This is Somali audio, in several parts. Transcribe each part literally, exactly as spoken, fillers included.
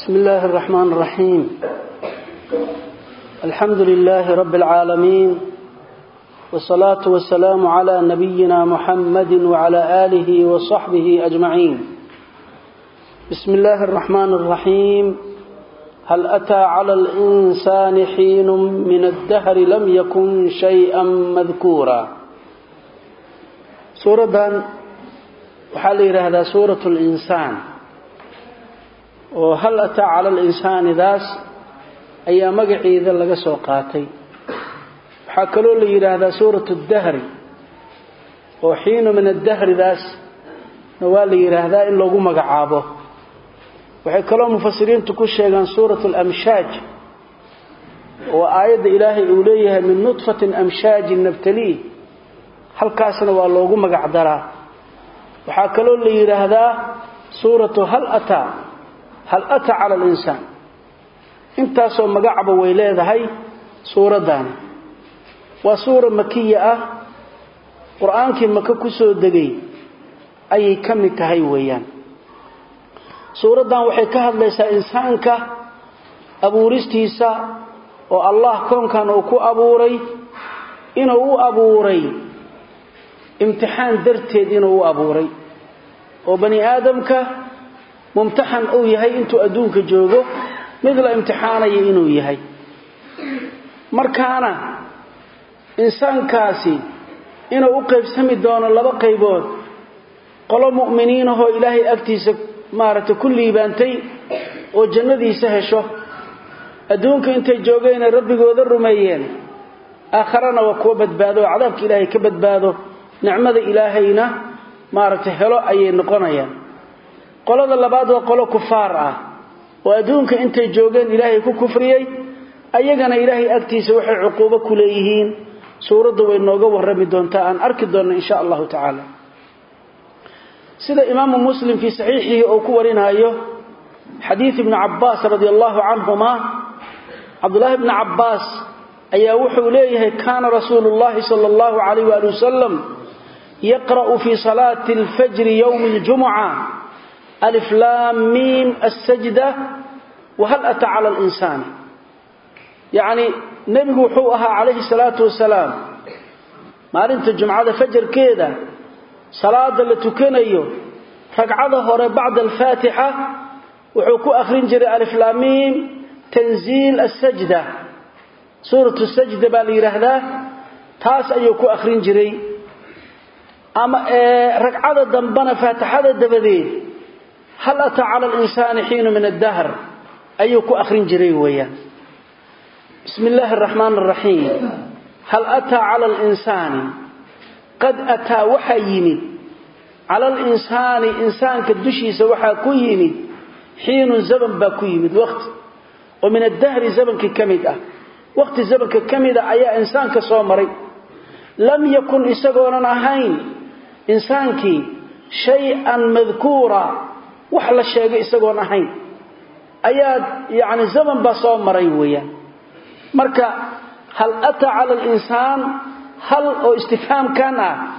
بسم الله الرحمن الرحيم الحمد لله رب العالمين والصلاة والسلام على نبينا محمد وعلى آله وصحبه أجمعين بسم الله الرحمن الرحيم هل أتى على الإنسان حين من الدهر لم يكن شيئا مذكورا سورة وحالي هذا سورة الإنسان وهل أتى على الإنسان ذاس أي مقعي ذا لغا سوقاتي حكلوا لي هذا سورة الدهر وحين من الدهر ذاس نوالي هذا إلا لغو مقعابه وحكلوا مفسرين تكون شيئا سورة الأمشاج وآيات إلهي أوليها من نطفة أمشاج نبتليه هل كاسنا واللغو مقعدرا وحكلوا لي هذا سورة هل أتى هل أتى على الإنسان انت سو مقعب ويلاد هاي سورة دان وسورة مكية قرآن كي مكة كسو دقي أي كم تهي ويان سورة دان وحي كهد ليس إنسانك أبو رستيسا والله كون كان أكو أبوري إنه أبوري امتحان درتيد إنه أبوري وبني آدمك ممتحن أو يهي انتو أدونك جوغو مثل امتحاني إنو يهي مركانا إنسان كاسي إنو أقيب سمي دون الله بقيبون قالوا مؤمنين هو إلهي أكتيس مارة كل يبانتي وجندي سهشو أدونك انت جوغين ربي قوذر رميين آخرنا وكو بدبادو عذابك إلهي كبدبادو نعمة إلهينا مارة هلو أي نقنيا qolada labaad waa qolo kufaar ah oo adduunka intay joogeen ilaahay ku kufriyay ayagana ilaahay agtiisa waxay cuquubo ku leeyihiin suuradu way nooga warrami doontaa aan arki doona insha Allah ta'ala sida imaam muslim fi sahihihi oo ku warinayo hadith ibn Abbas radiyallahu anhuma Abdullah ibn Abbas ayaa wuxuu leeyahay kana rasuulullah sallallahu alayhi wa sallam yaqra'u fi salati al-fajr yawm al-jum'ah ألف لام ميم السجدة وهل أتى على الإنسان يعني نبي وحوها عليه الصلاة والسلام ما أنت الجمعة فجر كذا صلاة اللي تكنيه ركعة بعد الفاتحة وحكو آخرين جري ألف لام ميم تنزيل السجدة سورة السجدة بالي رهذا تاس أيكو آخرين جري أما ركعة ضمبنا فاتحة الدبدين هل أتى على الإنسان حين من الدهر أيك أخرين جريويا بسم الله الرحمن الرحيم هل أتى على الإنسان قد أتى وحيمد على الإنسان إنسان كدشي سوحا كيمد حين زمن باكيمد وقت ومن الدهر زمن ككمد وقت زمن ككمد أي إنسان كصومري لم يكن إساقونا هين إنسانك شيئا مذكورا وحلا الشيء إسقون أحين أياد يعني زمن بصوم مريويا مركا هل أتى على الإنسان هل أو استفهام كان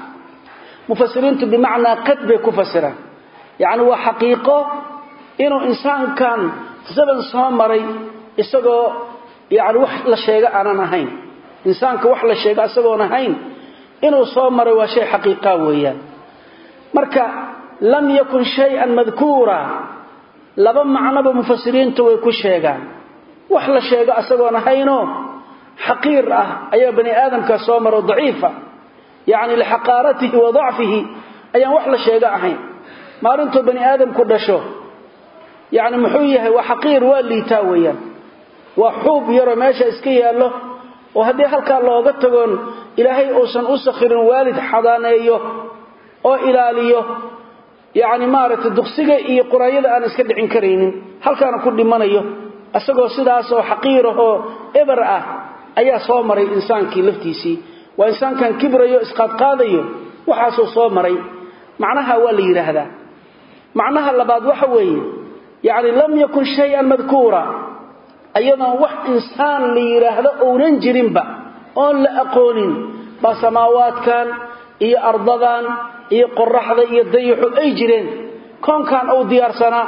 مفسرين بمعنى قد بكفسره يعني هو حقيقة إنه إنسان كان زمن صوم مري إسقو يعني وحلا الشيء أنا نهين إنسان كوحلا الشيء إسقون أحين إنه صوم مري وشيء حقيقة ويا مركا لم يكن شيئا مذكورا لبا معنى بمفسرين توي كو شيغان وحلا شيغا اسغون هينو حقير اه اي بني ادم كسومر ضعيفه يعني لحقارته وضعفه اي وحلا شيغا اهين مارنتو بني ادم كو دشو يعني محويه وحقير وليتا ويان وحوب يرى ماشا اسكي يالو وهدي halka looga tagoon ilaahay uusan u sakhirin waalid xadaaneeyo oo ilaaliyo يعني مارت الدقسية إيه قرية أنا اسكت عن كريم هل كان كل منيه أسقوا سداس وحقيره إبرة أي صامري إنسان كي لفتيسي وإنسان كان كبر يسقط قاضيه وحاسو صامري معناها ولي هذا معناها اللباد وحوي يعني لم يكن شيئا مذكورا أيضا وح إنسان لي هذا أو ننجرين با أن لا أقولين بسماوات كان إيه أرضان إيه قرحة إيه ضيحوا أي جرين كون كان أو ديار سنة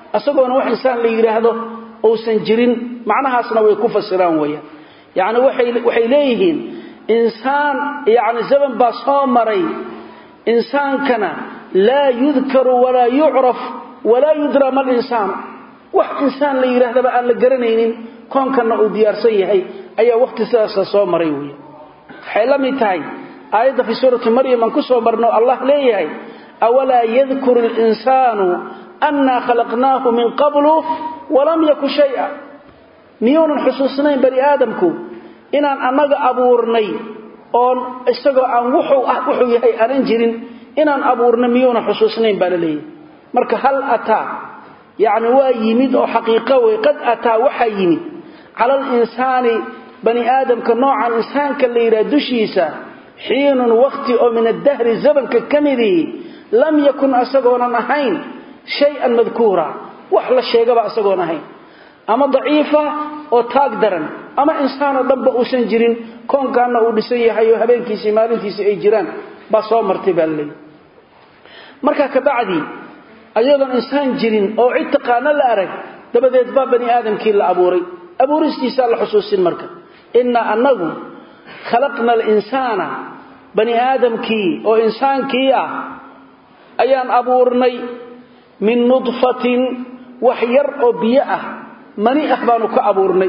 asagoona wax insaan la yiraahdo oo san jirin macnahaasna way ku fasiraan weeyaan yaani waxay waxay leeyihiin insaan yaani zaman ba soo maray insaankana la yudkaru wala yu'raf wala yudra mal insaan wax insaan la yiraahdo ba aan la garanaynin koonkana uu diyaarsan yahay ayaa waqti sidaas soo maray weeyaan waxay la mid tahay aayada fi suurati maryam aan ku soo marno allah leeyahay awala yadhkuru al insanu anna khalaqnahu min qablu wa lam yakun shay'a miyuun xusuusnayn bani aadamku inaan anaga abuurnay oo isagoo aan wuxuu ah wuxuu yahay aan jirin inaan abuurnay miyuun xusuusnayn baa leeyahay marka hal ata yaani waa yimid oo xaqiiqo way qad ata waxa yimid ala al insani bani aadamka noocan insaanka la yiraahdo dushiisa حين وقت أو من الدهر زمن ككمذي لم يكن أسقونا نهين شيئا مذكورا وحلا الشيء قبع أسقونا نهين أما ضعيفة أو تقدرا أما إنسان ضب أسنجرين كون كان أولسيه أيها بينك سمالين في سيجران بصوا مرتبا لي مركا كبعدي أيضا إنسان جرين أو عتقانا لأرك دبدا يتباب بني آدم كي لأبوري أبوري استيسال حسوس المركا إنا أنه خلقنا الإنسان بني آدم كي أو إنسان كي أيان أبورني من نطفة وحير أو بيئة مني أخبانك أبورني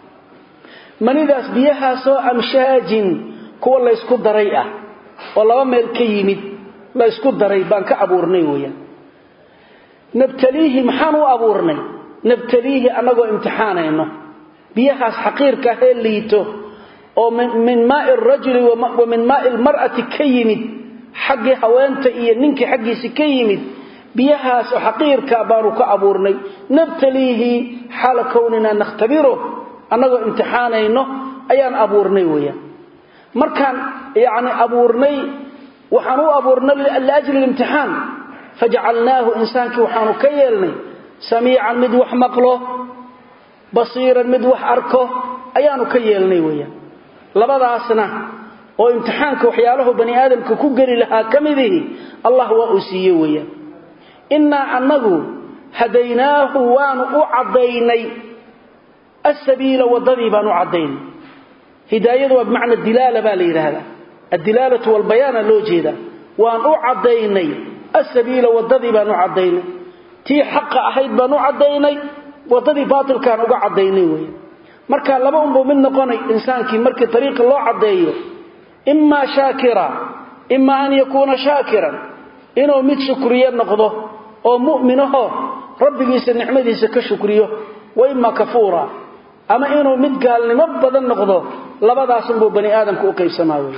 مني ذاس بيئة سوء أمشاج كو الله يسكو دريئة والله ما الكيمد لا يسكو دريئة بانك أبورني ويا نبتليه محانو أبورني نبتليه أنه امتحانينه بيئة حقير كهيليته أو من ماء الرجل ومن ماء المرأة كيمد حق هوانت إيا ننك حقي سكيمد بيهاس وحقير كابارو كأبورني نبتليه حال كوننا نختبره أنه امتحانينه أيان أبورني ويا مركان يعني أبورني وحنو أبورني لأجل الامتحان فجعلناه إنسانك وحنو كيالني سميعا مدوح مقله بصيرا مدوح أركه أيان كيالني ويا labadaasna oo imtixaanka waxyaalaha bani aadamka ku gali lahaa kamidii Allah waa u siiyay weeyaan inna annagu hadaynaahu waanu u cadaynay as-sabiila wadadii baanu cadayn hidaayadu waa macna dilala baa la yiraahdaa ad-dilalatu wal bayana loo jeeda waan u cadaynay as-sabiila wadadii baanu cadaynay tii xaq ahayd baanu cadaynay wadadii baatilkaan uga cadaynay weeyaan marka laba umbo mid noqonay insaankii markii tariiqa loo cadeeyo imma shaakira imma an yakuna shaakiran inuu mid shukriye noqdo oo mu'minaho rabbigiisa nicmadiisa ka shukriyo wa imma kafura ama inuu mid gaalnimo badan noqdo labadaas umbo bani aadamku u qaybsamaayo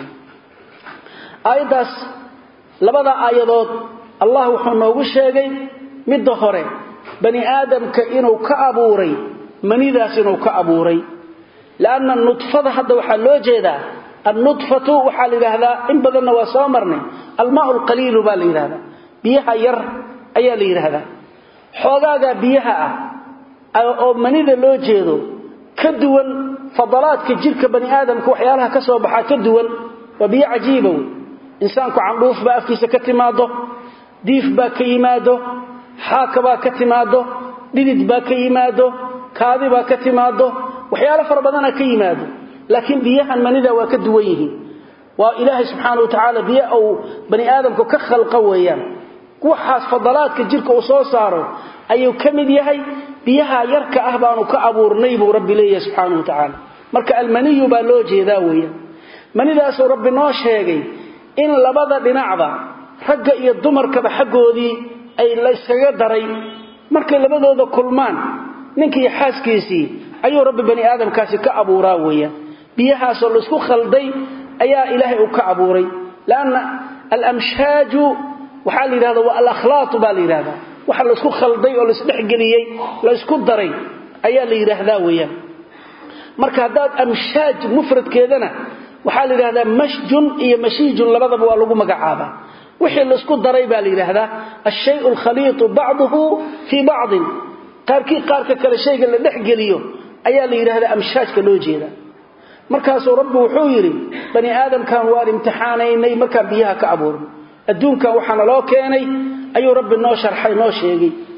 ayadaas labada aayadood Allah wuxuu noogu sheegay mid hore bani aadamka inuu ka abuuray منيداس إنه كأبوري لأن النطفة هذا وحال لو جيدا النطفة وحال هذا إن بدلنا وصامرني الماء القليل بالي هذا بيها ير أي لي هذا حوغاغا بيها أو منيدا لو جيدو كدول فضلات كجيرك بني آدم كوحيالها كسو بحا كدول وبيها عجيبه إنسانك عمروف بقى في سكتماده ديف بقى كيماده حاك بقى كتماده ديد بقى كيماده kaadi ba ka timaado waxyaalo far badan ka yimaado laakiin biyahan manida waa ka duwan yihiin waa ilaahay subhanahu wa ta'ala biya oo bani aadamku ka khalqa weeyaan waxaas fadalaadka jirka uu soo saaro ayuu kamid yahay biyaha yarka ah baanu ka abuurnay buu rabbi leeyahay subhanahu wa ta'ala marka almaniyu baa loo jeedaa weeyaan manidaas oo rabbi noo sheegay in labada dhinacba ragga iyo dumarka xagoodii ay la iskaga daray markay labadooda kulmaan ninkii xaaskiisii ayuu rabbi bani aadamkaasi ka abuuraa weeyaan biyahaas oo isku khalday ayaa ilaahay uu ka abuuray laana al-amshaj waxa la yiraahdo waa al-akhlaat baa la yiraahdaa waxa la isku khalday oo la isdhexgeliyay la isku daray ayaa la yiraahdaa weeyaan marka hadaad amshaj mufradkeedana waxa la yiraahdaa mashjun iyo mashijun labadaba waa lagu magacaabaa wixii la isku daray baa la yiraahdaa ash-shay'u al-khaliit ba'dahu fi ba'd qaarkii qaarka kale shayga la dhaxgeliyo ayaa la yiraahdaa amshaajka loo jeeda markaas rabbi wuxuu yiri bani aadamkan waa imtixaanaynay marka biyaha ka abuurno adduunka waxana loo keenay ayuu rabbi noo sharxay noo sheegay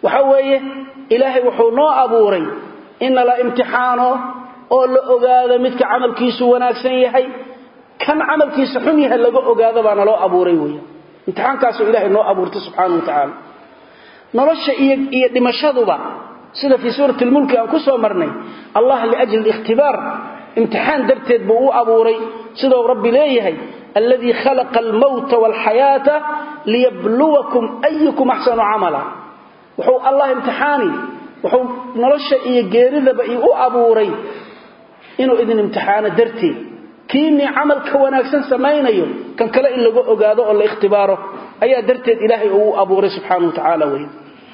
وحويه إلهي وحونو أبوري إن لا امتحانه أو لأقاذ متك عمل كيسو وناكسن يحي كان عمل كيسو حميها لأقاذ بانا لو أبوري ويا امتحان كاسو إلهي نو أبورته سبحانه وتعالى نرش إيه لمشهده با سيدا في سورة الملك أنكسو مرني الله لأجل الاختبار امتحان درتد بو أبوري سيدا ربي ليهي الذي خلق الموت والحياة ليبلوكم أيكم أحسن عملا وحو الله امتحاني وحو نرشا إيه جيرذا بإيه أبوري إنو إذن امتحان درتي كيني عمل كوناكسن سماينيو كان كلا إلا قادو الله اختباره أي درتي إلهي أو أبوري سبحانه وتعالى وين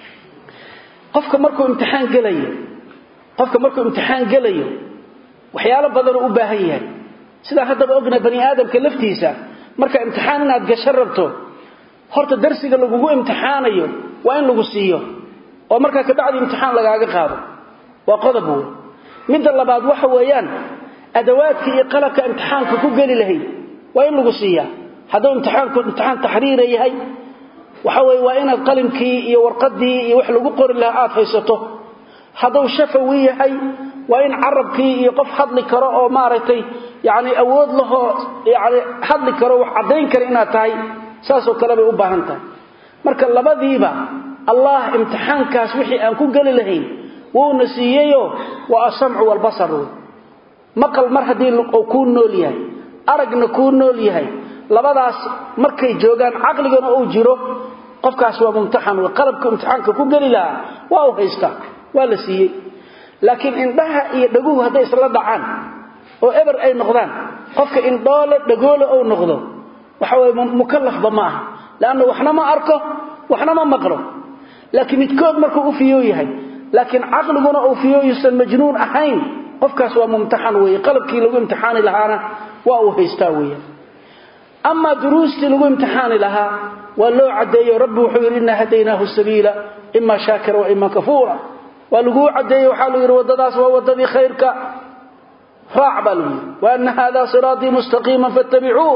قفك مركو امتحان قليل قفك مركو امتحان قليل وحيالا بدلوا أباهيها سيدا هذا بأقنا بني آدم كلفتيسا مركا امتحان إنها تقشربته هورت درسيك لغو امتحانيو وين لغو سيو ومركا كبعد امتحان لغاقا قادو وقضبوه مد الله بعد وحويان أدواتك إقلك امتحانك كقلي لهي وين لغو سيا هذا امتحانك امتحان تحريري هي وحوي وين القلمك يورقدي يوحلقو قر لها آت فيسته هذا شفوي هي وين عربك يقف حضلي كراء مارتي يعني أود له يعني حضلي كراء وحدين كرينا تاي ساسو كلامي أباهنتا مركا لبذيبا الله امتحان كاس وحي أنكو قال لهين ونسييه والسمع والبصر مقل مرهدي كون نوليهي أرقنا كون نوليهي لبداس مركي جوغان عقلنا أو جيرو قفكاس وممتحن وقلبك امتحانك كو قال لها واو هيستا ولا سيي لكن إنها يدقوه هذا يسلا دعان oo eber ay noqdaan qofka in doole dhagoole oo noqdo waxa way mukallaf bamaaha laana waxna ma arko waxna ma maqlo laakiin midkood markuu u fiyo yahay laakiin aqliguna uu fiyo yusan majnuun ahayn qofkaas waa mumtahan weey qalbkii lagu imtixaani lahaana waa uu haystaa weey amma duruusti lagu imtixaani laha waa loo cadeeyo rabbi wuxuu yiri inna hadaynahu sabiila imma shaakira wa imma kafura waa lagu cadeeyo waxa lagu yiri wadadaas waa wadadii khayrka فاعبلوا وأن هذا صراطي مستقيما فاتبعوه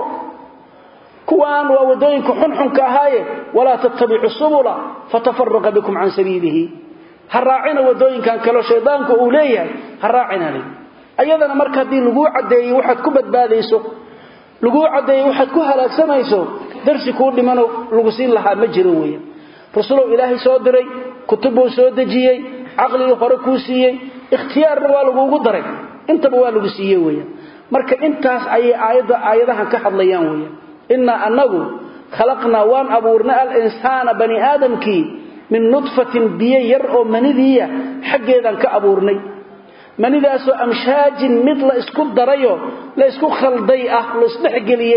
كوان وودوينك حنحن كهاية ولا تتبعوا السبل فتفرق بكم عن سبيله هالراعين ودوينك كان كلو شيطانك أوليه هالراعين لي أيضا مركز دي لقوع عدي وحد كبت باذيسو لقوع عدي وحد كهلاك سميسو درس كون لمنو لقسين لها مجروية رسوله إلهي سودري كتبه سودجيي عقلي فركوسيي اختيار نوالغو قدري intaba waa lagu siiyay weeyaan marka intaas ay aayada aayadahan ka hadlayaan weeyaan inna annagu khalaqna waan abuurna al insana bani aadamki min nutfatin biyar oo manidiya xageedan ka abuurnay manidaas oo amshaajin mid la isku darayo la isku khalday ah la isdhexgeliyay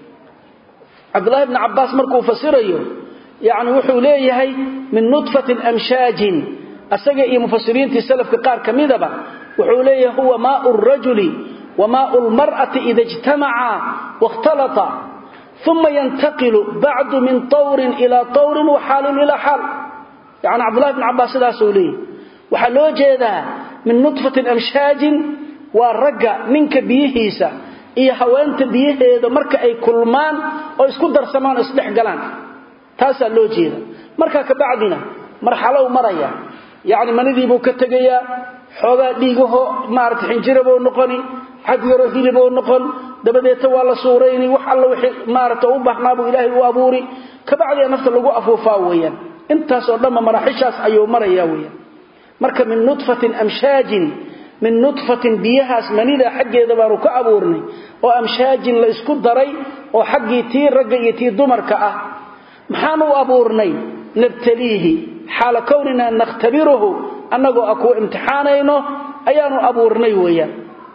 Abdullah ibn Abbas markuu fasirayo yaani wuxuu leeyahay min nutfatin amshaajin asaga iyo mufassiriintii salafka qaar kamidaba وحوليه هو ماء الرجل وماء المرأة إذا اجتمعا واختلطا ثم ينتقل بعد من طور إلى طور وحال إلى حال يعني عبد الله بن عباس لا سوليه وحلو جيدا من نطفة أمشاج والرقع منك بيهيسا إيا هوانت بيهيدا مركا أي كلمان أو يسكن درسمان اسلح قلان تاسا لو جيدا مركا كبعدنا مرحلة ومريا يعني من ذي بوكتقيا xogaa dhiigaho maarta xinjirabo noqoni xad yaro hilib oo noqon dabadeeta waa la suureeyay wax alla wixii maarta u baahnaabu ilaahay u abuuri ka bacdi nafta lagu afuufaa weeyaan intaas oo dhamma maraxishaas ayuu maraya weeyaan marka min nutfatin amshaajin min nutfatin biyahas manida xageeda baanu ka abuurnay oo amshaajin la isku daray oo xaqii tii ragga iyo tii dumarka ah maxaan u abuurnay nabtalihi xaala kownina nakhtabiruhu annagu aku imtixaanayno ayaanu abuurnay weeyaan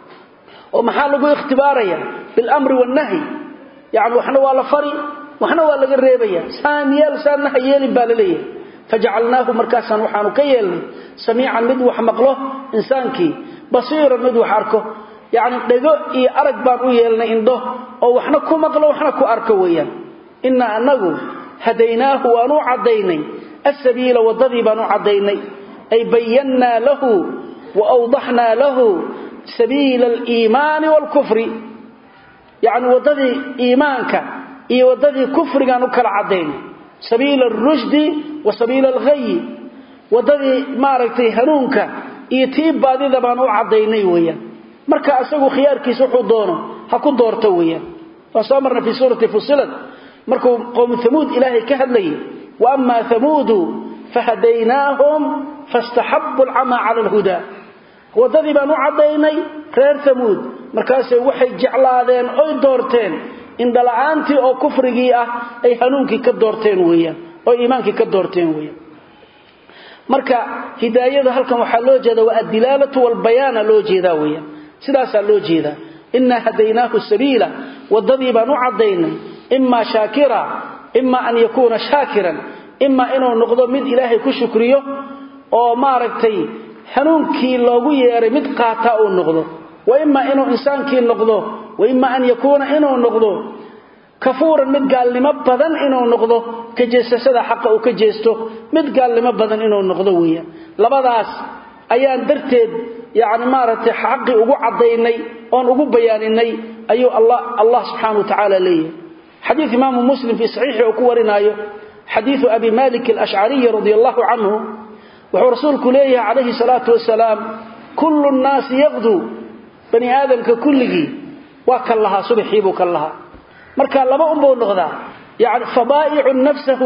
oo maxaa lagu ikhtibaaraya bil amri wan nahy yaani waxna waa la fari waxna waa laga reebaya saamiyal saana hayeen baalaleey faj'alnaahu markaasan waxaanu ka yeelnay samiican mid wax maqlo insaankii basiiran mid wax arko yaani dhago iyo arag baan u yeelnay indho oo waxna ku maqlo waxna ku arko weeyaan inna annagu hadaynaahu wa nu cadaynay as-sabiila wadadii baanu cadaynay أي بينا له وأوضحنا له سبيل الإيمان والكفر يعني وضدي إيمانك إيه وضدي كفر كانوا كالعدين سبيل الرشد وسبيل الغي wadadii maaragtay hanuunka iyo tii baadida baan u cadaynay weeyaan marka asagu khiyaarkiisa wuxuu doono ha ku doorto weeyaan fasamarna fi surati fusilat markuu qowm thamud ilaahay ka hadlay wa amma thamud fahadaynahum fastahabbu al'ama 'ala al-huda wadadii baan u cadaynay reer thamud markaas waxay jeclaadeen oo doorteen in dalaantii oo kufrigii ah ay hanuunkii ka doorteen weeyaan oo iimaankii ka doorteen weeyaan marka hidaayada halkan waxa loo jeedaa waa ad-dilalatu wal bayana loo jeedaa weeyaan sidaas loo jeedaa inna hadaynahu sabila wadadii baan u cadaynay imma shakira imma an yakuna shakiran imma inuu noqdo mid ilaahay ku shukriyo oo maaragtay hanuunkii loogu yeeray mid qaata oo noqdo wa imma inuu insaankii noqdo wa imma an yakuna inuu noqdo kafuuran mid gaalnimo badan inuu noqdo ka jeesashada xaq oo ka jeesto mid gaalnimo badan inuu noqdo weeyaan labadaas ayaan darteed yaani maaragtay xaqi ugu cadaynay oo ugu bayaaninay ayu allah allah subhanahu wa ta'ala leeyahay hadith imam muslim fi sahih oo ku warinayo hadith abi malik al-ash'ari radiyallahu anhu wa rasuulku leeyahay alayhi salatu wassalam kullu an-nas yaghdu bani aadam ka kulligi wa kallaha subhiibu kallaha marka laba umbo noqda yaani fadaa'i'u nafsuhu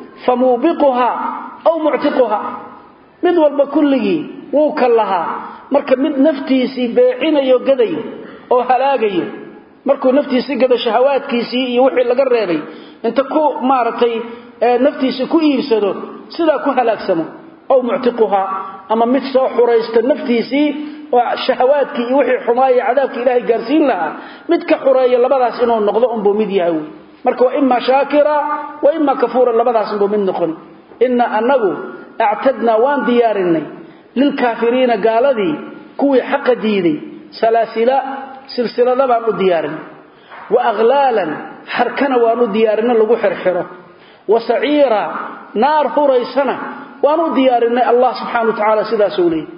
famubiquha aw mu'tiquha mid walba kulligi wuu kallaha marka mid naftiisi beecinayo gaday oo halaagayo markuu naftiisi gado shahawaadkiisi iyo wixii laga reebay inta ku maartay naftiisi ku iibsado sida ku halaagsamo aw mu'tiquha ama mid soo xuraysta naftiisi oo shahawaadkii iyo wixii xumaaya cadaabka ilaahay gaarsiin lahaa mid ka xureeyo labadaas inuu noqdo umbo mid yahay marka waa imma shaakira wa imma kafura labadaas umbo mid noqon inna annagu a'tadna waan diyaarinay lil kaafiriina gaaladii kuwii xaq diiday salaasila silsilada baan u diyaarin wa aghlalan harkana waan u diyaarin lagu xirxiro wa sa'ira naar huraysana waan u diyaarinay allah subhanahu wa ta'ala sidaas uu leeyahay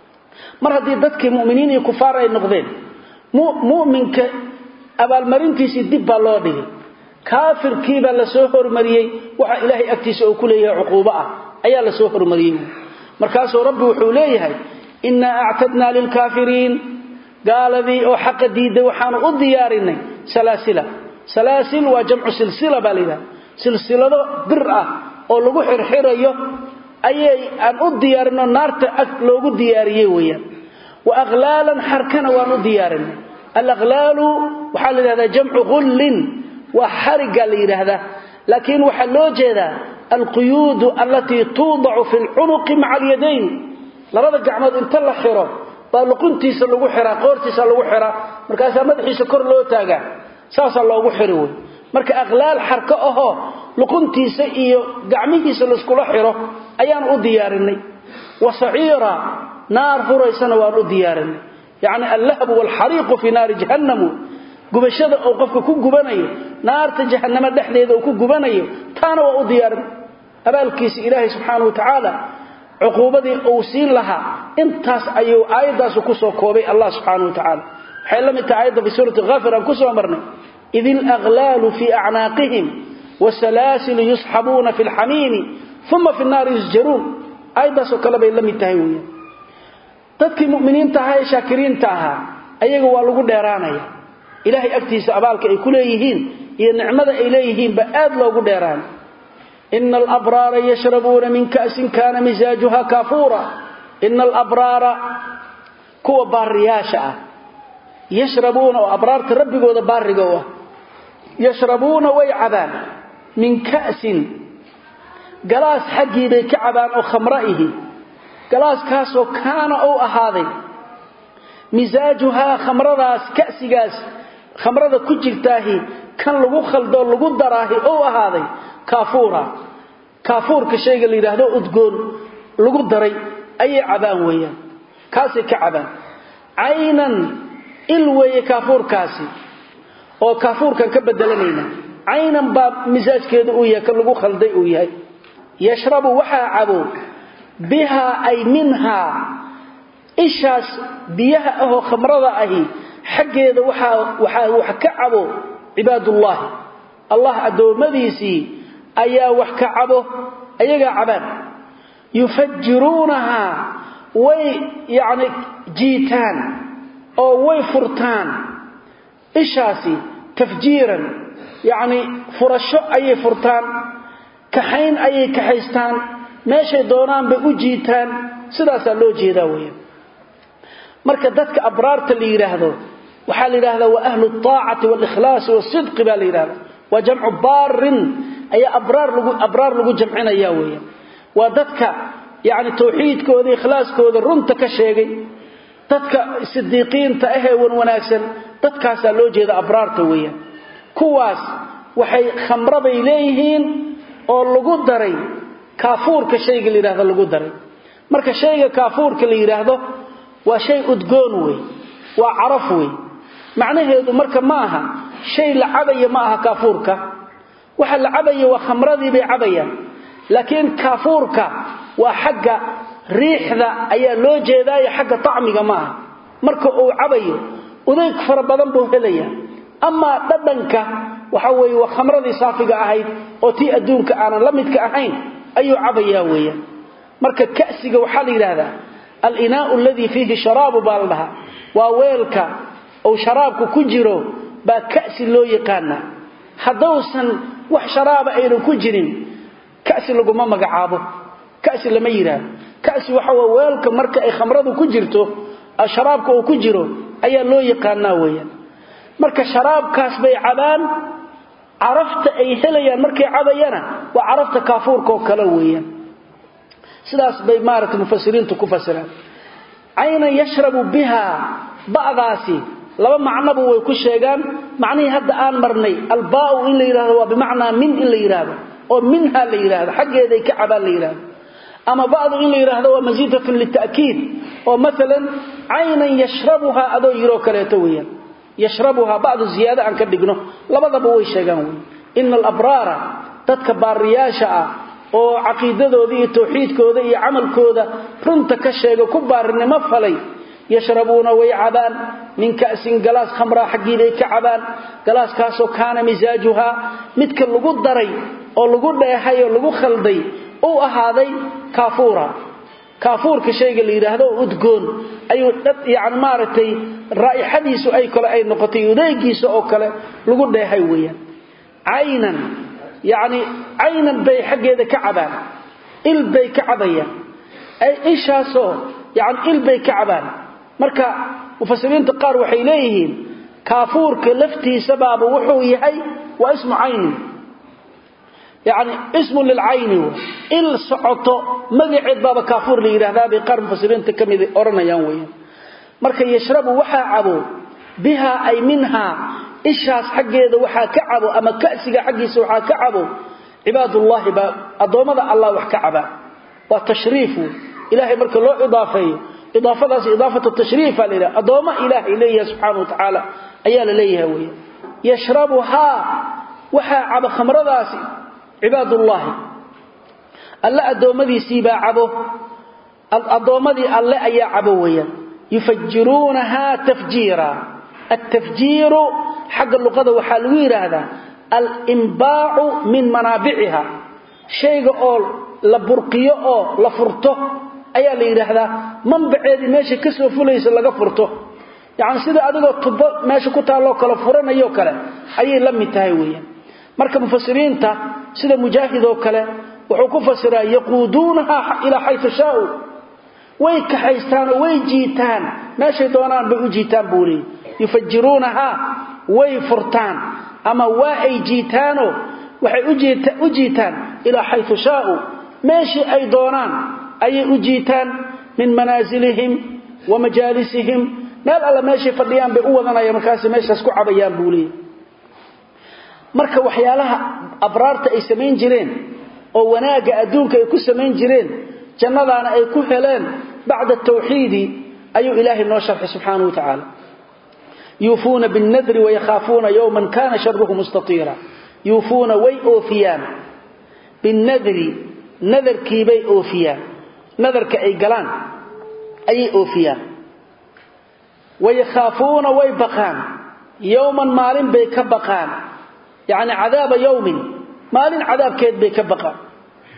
mar hadii dadkii muuminiin iyo kufaar ay noqdeen mu'minka abaal marintiisi dib baa loo dhigay kaafirkii baa la soo hormariyay waxa ilaahay agtiisa uu ku leeyahay uquuba ah ayaa la soo hormariyay markaas rabbi wuxuu leeyahay inna a'tadna lil kaafiriin gaaladii oo xaq diiday waxaan u diyaarinay salaasila salaasil waa jamcu silsila balida silsilado bir ah oo lagu xirxirayo ayay aan u diyaarino naarta ag loogu diyaariyay weeyaan wa aghlalan harkana waan u diyaarinay al-aghlalu waxa la yiraahdaa jamcu ghullin wa hariga la yiraahdaa laakiin waxa loo jeedaa al-quyud allati tuuda'u fi al-unuq ma'a al-yadayn labada gacmood inta la xiro baa luquntiisa lagu xiraa qoortiisa lagu xiraa markaas madaxiisa kor loo taagaa saasa loogu xiro marka aghlaal harka aho luquntiisa iyo gacmihiisa la isku xiro ayaan u diyaarinay wa sa'ira naar huraysana waan u diyaarinay yaani al-lahab wal hariq fi nar jahannam gubashada oo qofka ku gubanayo naarta jahannama dhaxdeeda oo ku gubanayo taana waa u diyaarin abaalkiisa ilaahay subhanahu wa ta'ala uquubadii uu siin lahaa intaas ayuu aayadaas ku soo koobay allah subhanahu wa ta'ala waxay la mid tahay aayada fi suurati ghafir aan ku soo marnay idil aghlalu fi a'naqihim wasalasil yushabuna fil hamim thumma fi an-nar yusjarun aayadaas kala bay la mid tahay weeyaan dadkii muuminiinta ah ee shaakiriinta ah ayaga waa lagu dheeraanaya ilaahay agtiisa abaalka ay ku leeyihiin iyo nicmada ay leeyihiin ba aad loogu dheeraan إن الأبرار يشربون من كأس كان مزاجها كافورا إن الأبرار كوا بارياشا يشربون وأبرار تربي قوة باري قوة يشربون ويعبان من كأس قلاس حقي بكعبان أو خمرئه قلاس كاسو كان أو أهاضي مزاجها خمرراس كأس قاس خمرة كجلتاهي كان لغو خلدو لغو دراهي أو أهاضي كافورا كافور كشيء اللي يراهدو ادغون لوو دري اي عبان ويان كاسي كعبان عينا الوي كافور كاسي او كافور كان كبدلنينا عينا باب مزاجكيده او يا كان لوو خلدي او يahay يشرب وحا عبو بها اي منها ايشاس بيها او خمرده اهي حقيده وحا وحا وحا كعبو عباد الله الله ادومديسي ayaa wax ka cabo ayaga cabaan yufajjiruunaha way yani jiitaan oo way furtaan ishaasi tafjiiran yani furasho ayay furtaan kaxayn ayay kaxaystaan meeshay doonaan bay u jiitaan sidaas loo jeedaa weeyaan marka dadka abraarta la yiraahdo waxa la yiraahdaa wa ahlu taa'ati wal ikhlaas was sidq ba la yiraahdaa wa jam'u barrin ay abraar lagu abraar lagu jamcinaya weeyaan wa dadka yaani tawxiidkooda ikhlaaskooda runta ka sheegay dadka sidiiqiinta ah ee wan wanaagsan dadkaas loo jeeda abraarta weeyaan kuwaas waxay khamrada ileeyihiin oo lagu daray kaafuurka shayga la yiraahdo lagu daray marka shayga kaafuurka la yiraahdo waa shay udgoon weey waa caraf weey macnaheedu marka ma aha shay la cabaya ma aha kaafuurka waxa la cabaya waa khamradii bay cabayaan laakiin kaafuurka waa xagga riixda ayaa loo jeedaa xagga taamiga ma aha marka uu cabayo udeeg fara badan buu helayaa ama dhadhanka waxa weey waa khamradii saafiga ahayd oo tii adduunka aan la midka ahayn ayuu cabayaa weeyaan marka kaasiga waxa la yiraahdaa al-inaa'u alladhi fihi sharaab baldaha wa weelka oo sharaabku ku jiro ba kaasi loo yaqaana hadawsan wax sharaaba aynu ku jirin kaasi lagu ma magacaabo kaasi lama yiraahdo kaasi waxa waa weelka marka ay khamradu ku jirto sharaabka oo ku jiro ayaa loo yaqaanaa weeyaan marka sharaabkaas bay cabaan arafta ay helayaan markay cabayana waa arafta kaafuurka oo kala weeyaan sidaas bay maarata mufassiriintu ku fasiraan ayna yashrabu biha ba'daasi laba macnaba way ku sheegaan macnii hadda aan marnay albaa'u in la yiraahdo waa bimaana min in la yiraahdo oo minha la yiraahdo xageeda ay ka cabaan la yiraahdo ama ba'du in la yiraahdo waa mazidatun litaakiid oo midalan ayna yashrabuha ado yiro kaleeto weeyaan yashrabuha ba'du ziyada an ka dhigno labadaba way sheegaan weey innal abrara dadka baariyaasha ah oo aqeedadooda iyo tawxiidkooda iyo amalkooda runta ka sheego ku baarinimo falay yashrabuna way cabaan min kaasin galaas khamra xaqiiday ka cabaan galaas kaasoo kaana misaajuha midka lagu daray oo lagu dheehay oo lagu khalday oo ahaaday kaafuura kaafuurka shayga la yiraahdo udgoon ayuu dad yaani maaratay raa'ixadiisu ay kale ay noqotay udeegiisa oo kale lagu dheehay weeyaan aynan يعني عينا بي حقيده كعبان ال بي كعبيا اي ايشاسو يعني ال بي كعبان marka mufasiriinta qaar waxay leeyihiin kaafuurka laftiisa baaba wuxuu yahay waa ismu ayni يعني اسم للعين ال socoto magaceed baaba kaafuur la yiraahdaa bay qaar mufasiriinta kamid oranayaan weeyaan marka yashrabu waxa cabo biha ay minha ishaas xageeda waxa ka cabo ama kaasiga xagiisa waxa ka cabo cibaadullah ba adoomada allah wax ka caba wa tashriifu ilaahi marka loo idaafeeyo idaafadaas idaafatu tashriif ila adooma ilaahi ilayhi subhanahu wa ta'ala ayaa la leeyahay weey yashrabuha waxa caba khamradaasi cibaadullah alla adoomadiisi ba cabo adoomadii alle ayaa cabo weeyaan yufajjirunaha tafjiira التفجير حق اللغة وحالوير هذا الإنباع من منابعها شيء أول لبرقية أو لفرته أي اللي هذا منبع هذه ماشي كسر فليس لقى فرته يعني سيدا أدقى الطب ماشي كنت الله كلا فرنا يوكلا أي لم يتهويا مركب مفسرين تا سيدا مجاهد وكلا وحكو فسرا يقودونها إلى حيث شاءوا ويك حيستان ويجيتان ماشي دونان بيجيتان بوري يفجرونها ويفرتان أما واي جيتانو وحي أجيتان إلى حيث شاءوا ماشي أي دونان أي أجيتان من منازلهم ومجالسهم نال الله ماشي فرديان بقوضنا يا مكاسي ماشي اسكو عبيان بولي مركا وحيالها أبرارت أي سمين جرين أو وناقة أدونك أي كو سمين جرين جنضانا أي كو هلان بعد التوحيد أي إلهي النوشرح سبحانه وتعالى يوفون بالنذر ويخافون يوما كان شره مستطيرا يوفون ويأوفيان بالنذر نذر كيبي أوفيان نذر كأي قلان أي أوفيان ويخافون ويبقان يوما مالين بيكبقان يعني عذاب يوم مالين عذاب كيد بيكبقان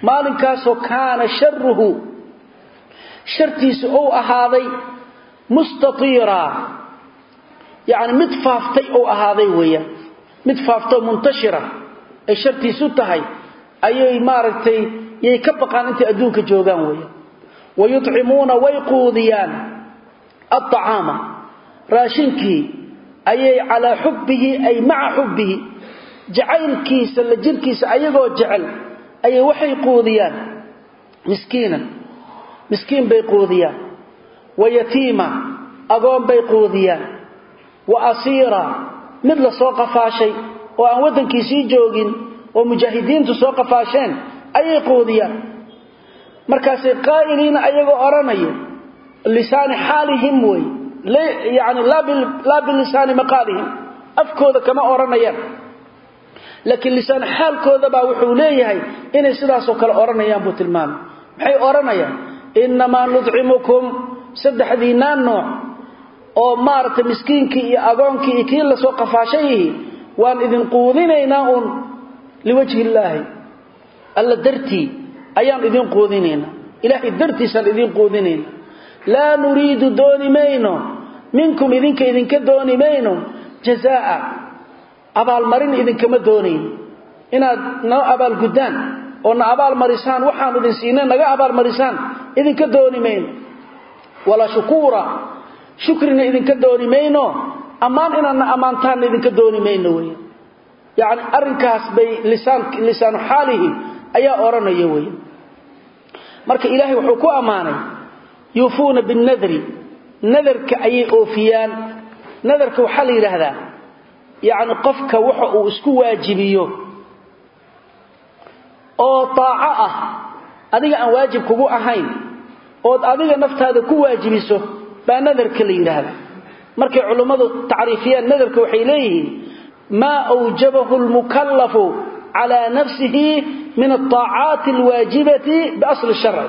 maalinkaasoo kaana sharruhu shartiisu uu ahaaday mustatiira yani mid faaftay uu ahaaday weeyaan mid faafto muntashira ay shartiisu tahay ayay maaragtay yay ka baqaan inta adduunka joogaan weeyaan wayut'imuna wayquudiyaan at-ta'ama raashinki ayay ala hubbihi ay ma'a hubbihi jacaylkiisa la jirkiisa ayagoo jecel ayay waxay quudiyaan miskiinan miskiin bay quudiyaan wayatiima agoon bay quudiyaan wa asiira mid la soo qafaashay oo aan wadankiisii joogin oo mujaahidiintu soo qafaasheen ayay quudiyaan markaas qaa'iliina ayagoo oranayo lisaan xaalihim way yani la bil la bil lisaan maqalihim afkooda kama oranayaan laakiin lisaan xaalkooda baa wuxuu leeyahay inay sidaas oo kale oranayaan buu tilmaamay maxay oranayaan inma nud'imukum saddexdiina nooc oo maarta miskiinkii iyo agoonkii iyo kii la soo qafaashay waan idin quudinaynaa un liwajhi illaahi alla dartii ayaan idin quudinayna ilaahi dartiisan idin quudinayna la nuriidu dooni mayno minkum idinka idinka dooni mayno jazaa abaal marin idinkama doonayn inaad noo abaal gudaan oo na abaal marisaan waxaan idin siinay naga abaal marisaan idinka dooni mayno wala shukura shukrina idinka dooni mayno amaan inaan amaantaan idinka dooni mayno way yaani arinkaas bay lisaan lisaan xaalihi ayaa oranaya way marka ilaahay wuxuu ku amaanay yufuuna bin nadri nadarka ayay oofiyaan nadarka waxa la yiraahdaa yaani qofka waxa uu isku waajibiyo oo taa'a ah adiga aan waajib kugu ahayn oo adiga naftaada ku waajibiso baa nadarka la yiraahdaa markay culimadu taariifiyaan nadarka waxay leeyihiin ma awjabahu al-mukallafu ala nafsihi min at-ta'at al-wajibati bi asl ash-shar'i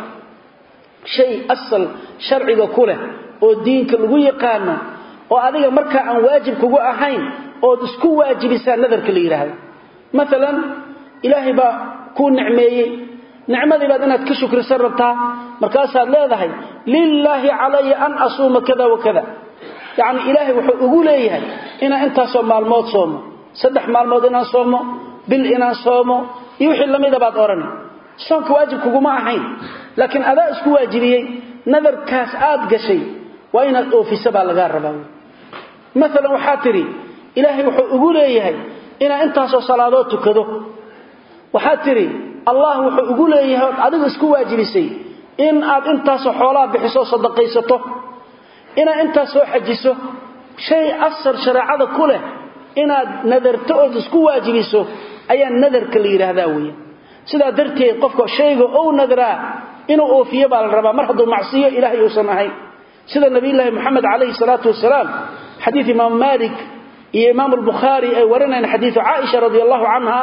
shay asl sharciga kule oo diinka lagu yaqaan oo adiga marka aan waajib kugu ahayn oo isku waajibisaa nadarka la yiraahdo midalan ilaahi ba ku nicmeeyay nicmadii baad inaad ka shukrisan rabtaa markaas aad leedahay lillahi alayya an asuma kada wa kada yaani ilaahi wuxuu ugu leeyahay ina inta soo maalmood soomo saddex maalmood inaan soomo bil inaan soomo iyo wixii lamida baad oran soonka waajib kugu ma ahayn laakiin adaa isku waajibiyay nadarkaas aad gashay waa inaad oofisa baa laga rabaa midalan waxa tiri ilaahi wuxuu ugu leeyahay ina inta soo salaadood tukado waxa tiri allah wuxuu ugu leeyahay adiga isku waajibisay in aad inta soo xoolaa bixiso sadaqaysato ina inta soo xajiso shay asar shariicada kule inaad nadarto oo isku waajibiso ayaa nadarka la yiraahdaa weeye sida darteed qofka shayga oo nadraa inuu oofiyo baa la rabaa mar hadduu macsiyo ilaahay uu samahay sida nabi ilaahi maxamed alayhi salatu wasalaam hadith imam malik iyo imam al-bukhari ay warinayaan hadith aisha radhiyallahu anha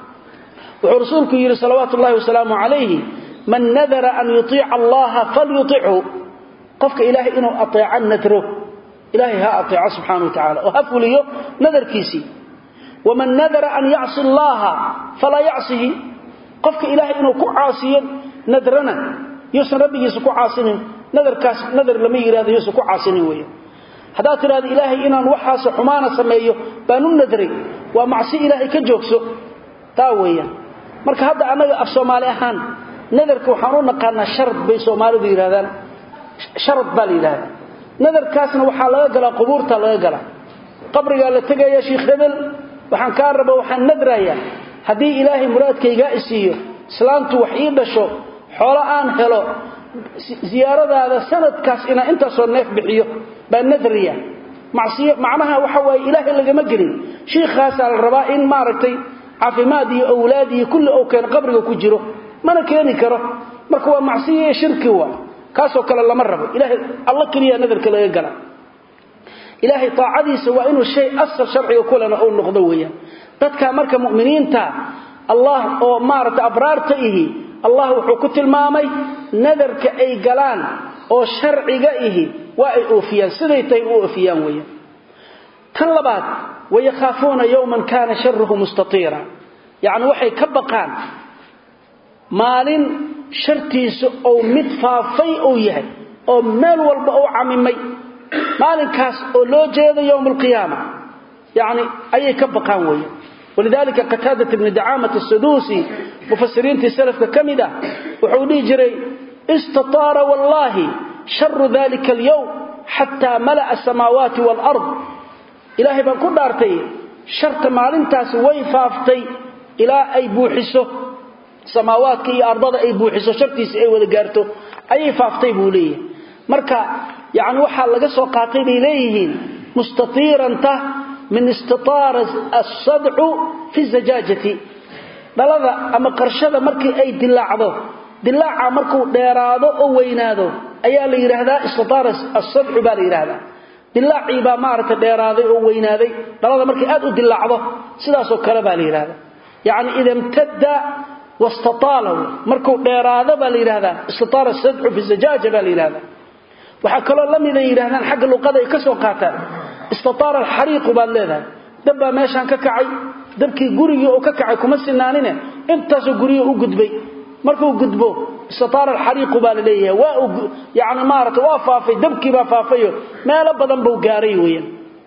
wa rasuulku yiri sallallahu alayhi wasallam alayhi man nadara an yuti'a allah falyuti'hu qofka ilaahay inuu ateeco nadro ilaahay ha ateeco subhanahu wa ta'ala oo hafuliyo nadarkiisi waman nadara an ya'si allah fala ya'sihi qofka ilaahay inuu ku caasiyo nadrana yuusan rabbigiisa ku caasinin nadarkaas nadar lama yiraahdo yuusan ku caasinin weeyo hadaa tiraado ilaahay inaan waxaas xumaana sameeyo baanu nadray waa macsi ilaahay ka joogso taa weeyaan marka hadda anaga af Soomaali ahaan nadarka waxaan u naqaanaa shart bay Soomaalidu yiraahdaan shart bal ilaahay nadarkaasna waxa laga galaa qubuurta laga galaa qabriga la tagaya sheekh hebel waxaan ka rabo waxaan nadrayaa hadii ilaahay muraadkayga isiiyo islaantu wax ii dhasho xoolo aan helo ziyaaradaada sanadkaas ina inta soo neef bixiyo baa nadriya macsiyo macnaha waxa way ilaahay laga ma gelin sheekhaas la rabaa in maaragtay caafimaad iyo awlaad iyo kulli oo keen qabriga ku jiro mana keeni karo marka waa macsiyo shirki waa kaasoo kale lama rabo ilaahay alla kaliya nadarka laga gala ilaahay taacadiisa waa inuu shay asal sharciga kulana oo noqdo weeyaan dadka marka muuminiinta allah oo maarta abraarta ihi allah wuxuu ku tilmaamay nadarka ay galaan oo sharciga ihi waa ay oofiyaan siday tay u oofiyaan weeyaan tan labaad ويخافون يوما كان شره مستطيرا يعني waxay ka baqaan maalin shartiisu oo mid faafay oo yahay oo meel walba oo camimay maalinkaas oo loo jeedo yawmul qiyaama yani ayay ka baqaan weeye ولذلك قتادة بن دعامة السدوسي مفسرين السلف كمدة وحولي جري استطار والله شر ذلك اليوم حتى ملأ السماوات والأرض إلهي بنكون دارتي شرط معلنتاس ويفافتي إلى أي بوحسه سماوات كي أرضاد أي بوحسه شرطيس أي ودقارته أي فافتي بوليه مركا يعني وحا لقصوا قاطين إليهين مستطيرا ته من استطار الصدع في الزجاجة دلذا أما قرشة مركي أي دلاعه دلاعه مركو ديراده أو ويناده أيها اللي يرهده استطار الصدع بالي يرهده دلاعي با مارك ديراده أو ويناده دلذا مركي أدو دلاعه سداسو كلبا يرهده يعني إذا امتد واستطاله مركو ديراده بالي يرهده استطار الصدع في الزجاجة بالي يرهده وحكى لم يرهدان حق اللقاء كسو قاتا استطار الحريق بالله دبا ماشان ككعي دبكي غريغي او ككعي كما سنانينه انتاسو غريغي او غدبي markuu gudbo istataar alxariiq baalaleeyahay waa yaani maarata waa faafay dabkii ba faafayo meel badan buu gaaray weeyaan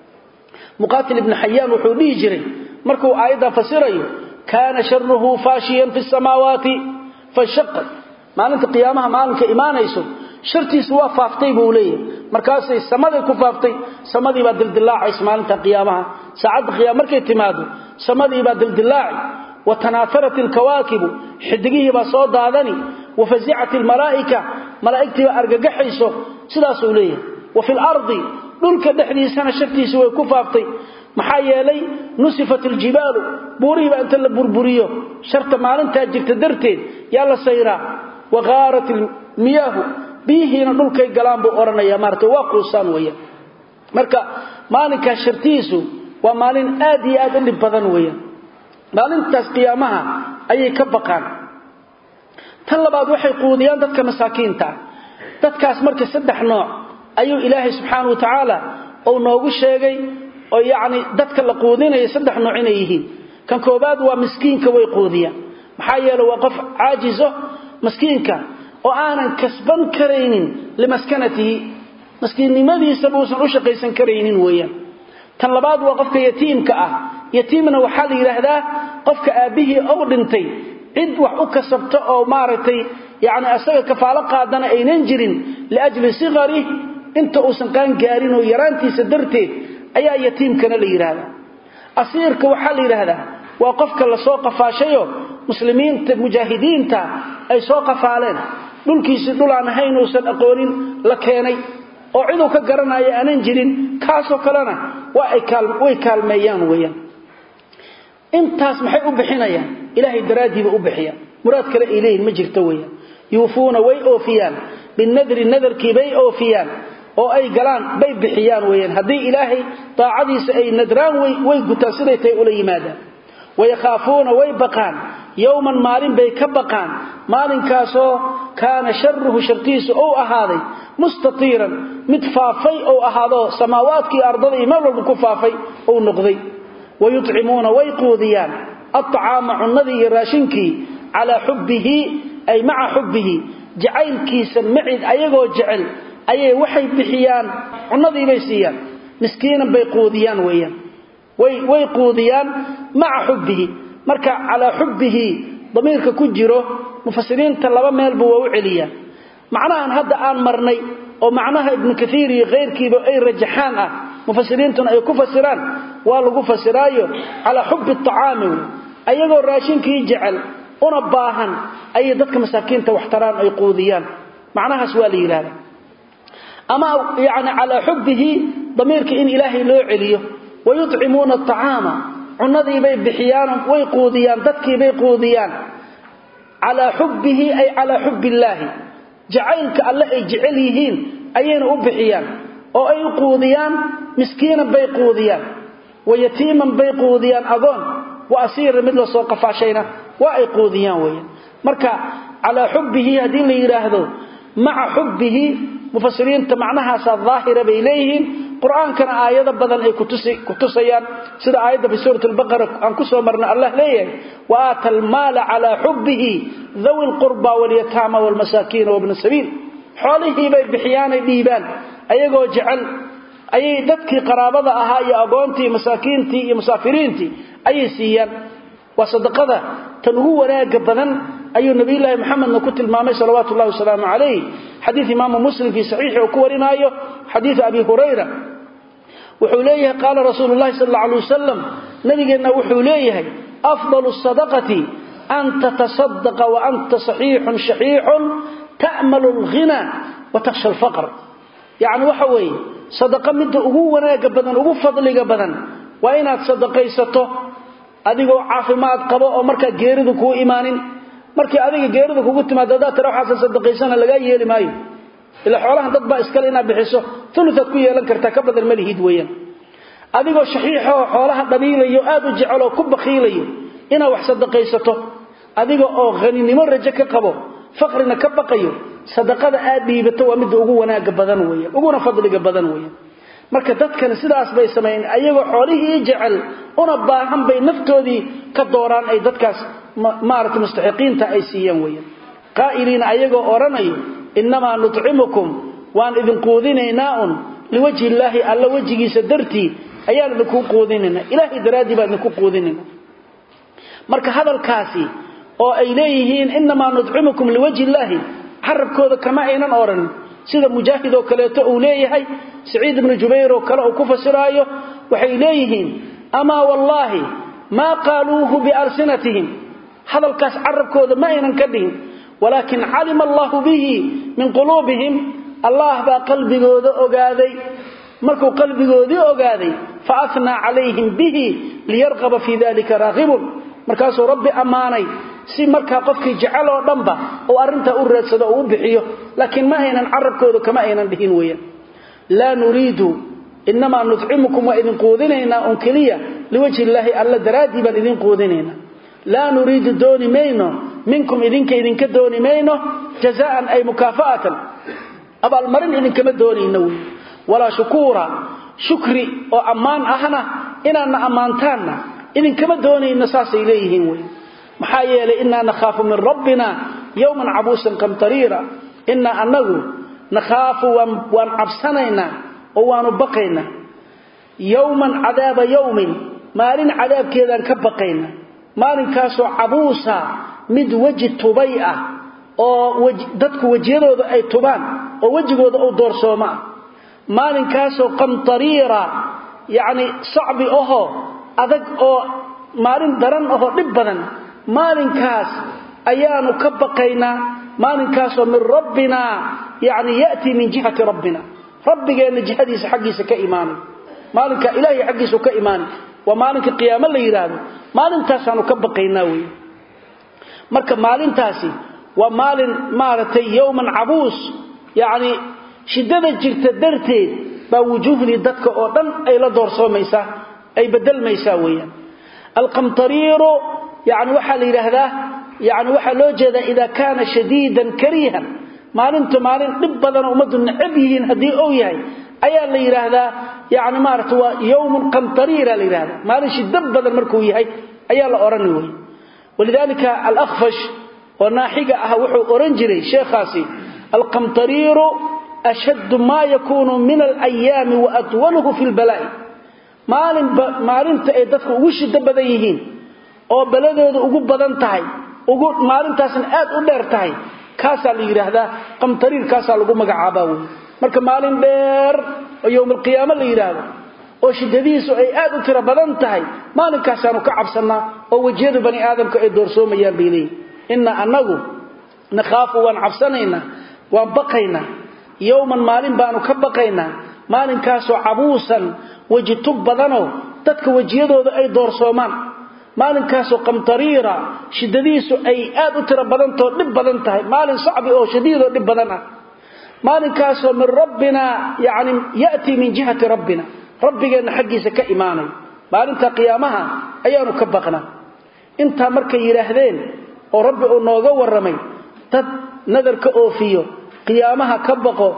muqatil ibn hayyan wuxuu dhigi jiray markuu aayada fasirayo kaana sharruhu faashiyan fi samaawaati fashaqqa maalinta qiyaamaha maalinka iimaanayso shartiisu waa faaftay buu leeyahay markaas ay samada ku faaftay samadii baa dildilaac maalinta qiyaamaha saacad qiyaam markay timaado samadii baa dildilaac وتناثرت الكواكب حدقيه بصوت دادني وفزعت الملائكة ملائكتي أرققحيسو سلاسو ليه وفي الأرض دولك دحدي سنة شرتي سوى كفافتي محايا لي نسفت الجبال بوري بأنت اللبوربوريو شرط معلن تاجر تدرتين يالا سيرا وغارت المياه بيهنا دولك يقلان بأورنا يا مارت واقوصان ويا مركا مالك شرتيسو ومالين آدي آدن لبضان ويا maalintaas qiyaamaha ayay ka baqaan tan labaad waxay quudiyaan dadka masaakiinta dadkaas markii saddex nooc ayuu ilaahay subxaanahu wa ta'ala oo noogu sheegay oo yaani dadka la quudinayo saddex nooc inay yihiin kan koobaad waa miskiinka way quudiyaan maxaa yeelay waa qof caajizo miskiinka oo aanan kasban kareynin limaskanatihi miskiinnimadiisa buusan u shaqaysan kareynin weeyaan tan labaad waa qofka yatiimka ah yatiimna waxa la yiraahdaa qofka aabihi oo dhintay cid wax u kasabto oo maartay yaani asaga kafaalo qaadana aynan jirin laajli sigari inta uu san qaan gaarin oo yaraantiisa darteed ayaa yatiimkana la yiraahdaa asiirka waxa la yiraahdaa waa qofka la soo qafaashayo muslimiinta mujaahidiinta ay soo qafaaleen dhulkiisa dhul aan ahayn oo san aqoonin la keenay oo cid uu ka garanayo aanan jirin kaasoo kalena waa ay kaal way kaalmeeyaan weeyaan intaas maxay u bixinayaan ilaahay daraadiiba u bixiyaan muraad kale ilayhin ma jirto weeyaan yuufuuna way oofiyaan binadri nadarki bay oofiyaan oo ay galaan bay bixiyaan weeyaan hadii ilaahay taacadiisa ay nadraan way way gutaasiday ula yimaadaan way khaafuuna way baqaan yawman maalin bay ka baqaan maalinkaasoo kaana sharruhu shartiisu oo ahaaday mustatiran mid faafay oo ahaado samaawaadkii ardada iyo meel walba ku faafay oo noqday ويطعمون ويقوديان الطعام عنذي راشنكي على حبه أي مع حبه جعل كيسا معد أيغو جعل أي وحي بحيان عنذي بيسيان مسكينا بيقوديان ويان وي ويقوديان مع حبه مركع على حبه ضميرك كجره مفسرين تلبا ميلبو وعليا معناها أن هذا آن مرني ومعناها ابن كثير غير كيبو أي رجحان أه مفسرين أي كفسران والله فسرايو على حب الطعام ايغو راشنك يجعل ونباهن اي ددك مساكينته واحترام اي قوديان معناها سؤال يلاه اما يعني على حبه ضميرك ان الهي لو عليه ويطعمون الطعام عنذي بي بخيان ويقوديان ددك بي قوديان على حبه اي على حب الله جعلك الله اي جعليهين ايين وبخيان او اي قوديان مسكينا بي قوديان ويتيما بيقوديان أظن وأسير مثل سوق فاشينا وأيقوديان ويا مركا على حبه هذه اللي يراهدو مع حبه مفسرين تمعناها الظاهرة بإليهم quraanka aayada badan ay ku tusay ku tusayaan sida aayada fi suurat al-baqara aan ku soo marna Allah leeyahay wa atal maala ala hubbihi dhawi al-qurba wal yatama wal masakin wa ibn sabil xoolihi bay bixiyaan dhiibaan ayagoo jecel ayay dadkii qaraabada ahaa iyo agoontii masaakiintii iyo musaafiriintii ayay siiyaan wa sadaqada tan ugu wanaaga badan ayuu nabi ilaahi maxamedna ku tilmaamay salawaatu allah wasalaamu alayhi hadith imam muslim fi sahih oo ku warinayo hadith abi hurayra wuxuu leeyahay qala rasuulullah sallallahu alayhi wasallam nabigeena wuxuu leeyahay afdalu sadaqati an tatasaddaqa wa anta sahihun shahihun ta'malu al-ghina wa takhsha al-faqr yaani waxa weey sadaqa mid ugu wanaaga badan ugu fadliga badan waa inaad sadaqaysato adigoo caafimaad qabo oo marka geeridu ku imaanin markii adiga geeridu kugu timaado dad tara waxa sadaqaysana laga yeeli maayo ila xoolahan dad ba iskale ina bixiso thuluthad ku yeelan karta ka badan malihid weeyaan adigoo shaxiixo xoolaha dhabiilayo aad u jecel oo ku baqiilayo ina wax sadaqaysato adiga oo qaninimo rajo ka qabo faqrina ka baqayo sadaqada aad dhiibato waa mid ugu wanaaga badan weeyaan ugu fadliga badan weeyaan marka dadkan sidaas bay sameeyeen ayagoo xoolihii jecel una baahan bay naftoodii ka dooraan ay dadkaas maarta mustaxiqiinta ay siiyeen weeyaan qaa'iliina ayagoo oranayo inma nut'imukum waan idin quudinaynaa un liwajhi illaahi alla wajigiisa dartii ayaan idinku quudinaynaa ilaahi daraadi baan idinku quudinaynaa marka hadalkaasi oo ay leeyihiin inma nut'imukum liwajhi illaahi harabkooda kama aynan oran sida mujaahid oo kaleeto uu leeyahay saciid ibn jubayr oo kale uu ku fasiraayo waxay leeyihiin ama wallahi ma qaluuhu bi alsinatihim hadalkaas harabkooda ma aynan ka dhihin walakin alima allah bihi min qulubihim allah ba qalbigooda ogaaday markuu qalbigoodii ogaaday fa afna alayhim bihi liyarqaba fi dhalika raghibun markaasoo rabbi amaanay si marka qofkii jecel oo dhanba oo arinta u raadsado oo u bixiyo laakiin ma aynan arabkooda kama aynan dhihin weeyaan la nuriidu inma nut'imukum wa idin quudinayna un kaliya liwajhi illaahi alla daraadi bal idin quudinayna la nuriidu dooni mayno minkum idinka idinka dooni mayno jazaan ay mukaafa'atan abal marin idinka ma doonayno wala shukura shukri oo amaan ahna inaana amaantaana idinka ma doonayno saasay leeyihiin weey maxaa yeelay inna nakhafu min rabbina yawman abuusan qamtarira inna annagu nakhafu wa absanayna oo waanu baqayna yawman adaaba yawmin maalin adaabkeedan ka baqayna maalinkaas oo abuusa mid waji tubay ah oo dadku wajiyadooda ay tubaan oo wajigooda uu doorsooma maalinkaas oo qamtarira yaani sacbi oho adag oo maalin daran oo dhib badan maalinkaas ayaanu ka baqaynaa maalinkaas oo min rabbina yaani yaati min jihati rabbina rabbigeena jihadiisa xaqiisa ka iimaanay maalinka ilaahi xaqiisa ka iimaanay wa maalinka qiyaamada la yiraahdo maalintaas aanu ka baqaynaa weey marka maalintaasi waa maalin maaratay yawman abuus yaani shidada jirta darteed ba wujuhni dadka oo dhan ay la doorsoomaysa ay bedelmaysa weeyaan alqamtariru yaani waxa la yiraahdaa yaani waxa loo jeeda ida kana shadiidan karihan maalintu maalin dib badan umadu nacab yihiin hadii uu yahay ayaa la yiraahdaa yaani maartu waa yawmun qamtarira la yiraahdaa maalin shidad badan markuu yahay ayaa la oran weey walidalika al-akhfash wa naahiga ah wuxuu oran jiray sheekhaasi al-qamtariru ashad ma yakunu min al-ayyam wa atwaluhu fi al-bala'i maalin maalinta ay dadku ugu shida badan yihiin oo baladooda ugu badan tahay ugu maalintaasna aad u dheer tahay kaasa la yiraahdaa qamtariir kaasa lagu magacaabaa weey marka maalin dheer oo yawmal qiyaamah la yiraahdo oo shidadiisu ay aad u tira badan tahay maalinkaas aanu ka cabsanaa oo wajiyada bani aadamka ay doorsoomayaan biilay inna annagu nakhafu wa cabsanayna wa baqayna yawman maalin baanu ka baqayna maalinkaas oo abuusan wajitub badano dadka wajiyadooda ay doorsoomaan maalinkaas oo qamtariira shidadiisu ay aad u tira badan too dib badan tahay maalin sacbi oo shadiido dib badan ah maalinkaas oo min rabbina yaani yaati min jihati rabbina rabbigeena xaqiisa ka iimaanay maalinta qiyaamaha ayaanu ka baqnaa inta markay yiraahdeen oo rabbi uu nooga waramay dad nadarka oofiyo qiyaamaha ka baqo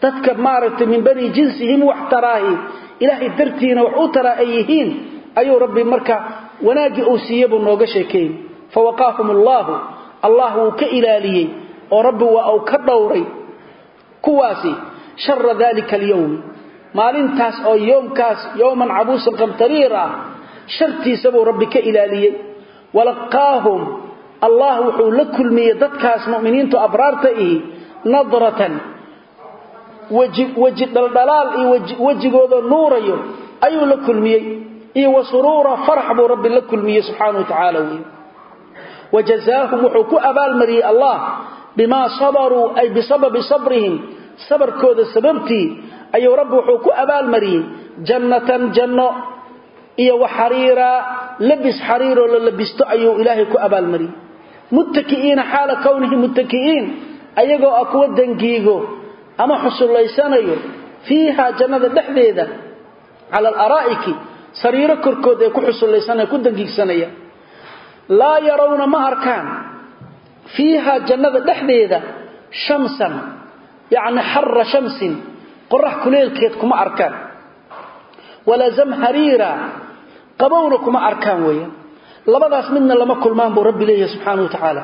dadka maaragtay min bani jinsihim wax taraahi ilaahay dartiina wax u taraa ay yihiin ayuu rabbi marka wanaagi uu siiyay nooga sheekay fawaqahumullahu allahu ka ilaaliyay oo rabbi waa uu ka dhowray kuwaasi sharra dhalika al-yawm maalintaas oo yoomkaas yawman abuusan qamtariira shartiisa buu rabbi ka ilaaliyay walaqaahum allah wuxuu la kulmiyay dadkaas muuminiintu abraarta ah nadratan wajib wajib daldalaal iyo wajigooda nuurayo ayuu la kulmiyay iyo wasuruura farx buu rabbi la kulmiyay subhanahu wa ta'ala wajazaahum wuxuu ku abaal mariyay allah bima sabaru ay bisababi sabrihim sabarkooda sababtii ayuu rabbi wuxuu ku abaal mariyay jannatan janno iyo waxariira labis xariiro la labisto ayuu ilaahay ku abaal mariyay muttakiina xaala kawnihi muttakiin ayagoo aqwa dangiigo ama xusuleysanayo fiiha jannada dhexdeeda ala al-araa'iki sariiro korkood ay ku xusuleysanay ku dangiigsanaya la yarawna ma arkaan fiiha jannada dhexdeeda shamsan yaani harra shamsin qorrax kuleelkeed kuma arkaan wala zamharira qabowna kuma arkaan weeyaan labadaas midna lama kulmaan buu rabbi leeyahay subhanahu wa ta'ala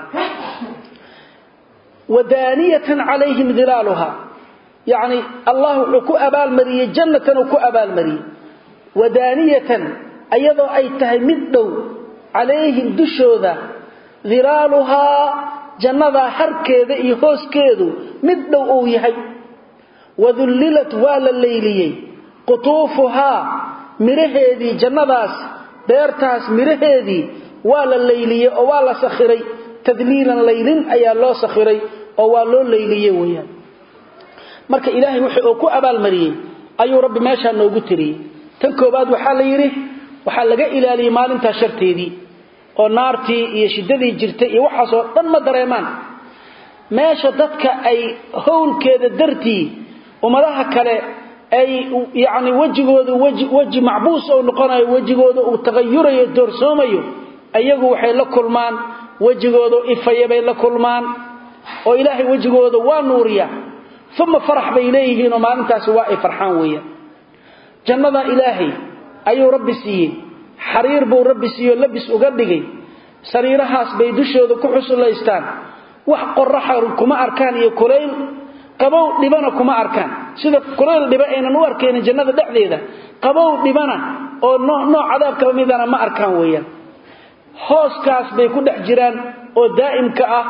wadaniyatan alayhim dhilaluha yaani allah wuxuu ku abaal mariyay jannatan ku abaal mariyay wadaniyatan ayadoo ay tahay mid dhow alayhim dushooda dhilaluha jannada harkeeda iyo hooskeedu mid dhow uu yahay wadullilat wala layliyay qutufuha miraheedii jannadaas beertaas miraheedii wala layliyay oo wala sakhiray tadliilan laylin ayaa loo sakhiray oo waa loo layliyay weeyaan marka ilaahay wuxuu ku abaal mariyay ayuu rabbi meesha noogu tiriyay tan koobaad waxa la yiri waxa laga ilaaliyay maalinta sharteedii oo naartii iyo shidadii jirtay iyo waxa soo dhan ma dareemaan meesha dadka ay howlkeeda dartii umadaha kale ay yaani wajigooda waji waji macbuus oo noqonayo wajigooda uu tagayurayo doorsoomayo ayagu waxay la kulmaan wajigooda ifayay la kulmaan oo ilaahay wajigooda waa nuuriya thumma farax bay leeyihiin oo maalintaas waa ay farxaan weeyaan jannada ilaahay ayuu rabbi siiyay xariir buu rabbi siiyo labis uga dhigay sariirahaas bay dushooda ku xusuleystaan wax qorraxa kuma arkaan iyo kuleyl qabow dhibana kuma arkaan sida kuleyl dhiba aynan u arkeen jannada dhexdeeda qabow dhibana oo nooc cadaab ka midana ma arkaan weeyaan hooskaas bay ku dhex jiraan oo daa'imka ah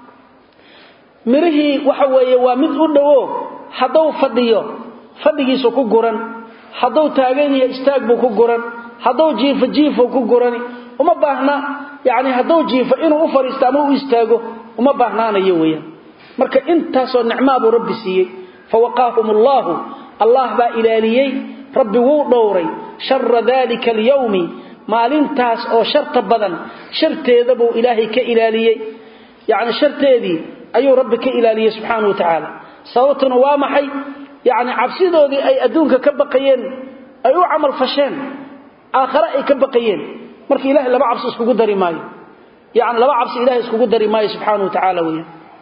mirihi waxa weeye waa mid u dhawo haduu fadhiyo fadhigiisu ku guran haduu taagan yahay istaag buu ku guran haduu jiifo jiifo ku gurani uma baahna yaani haduu jiifo inuu u fariisto ama u istaago uma baahnaanayo weeyaan marka intaas oo nicmo buu rabbi siiyay fawaqahumullahu allah ba ilaaliyay rabbi wuu dhowray sharra dhalika al-yawmi maalintaas oo sharta badan sharteeda buu ilaahay ka ilaaliyay yaani sharteedii ayuu rabbi ka ilaaliyay subhanahu wa ta'ala sababtuna waa maxay yaani cabsidoodii ay adduunka ka baqayeen ay u amal fasheen aakhira ay ka baqayeen marka ilaahay laba cabsi isku dari maayo yaani laba cabsi ilaahay isku dari maayo subhanahu wa ta'ala weey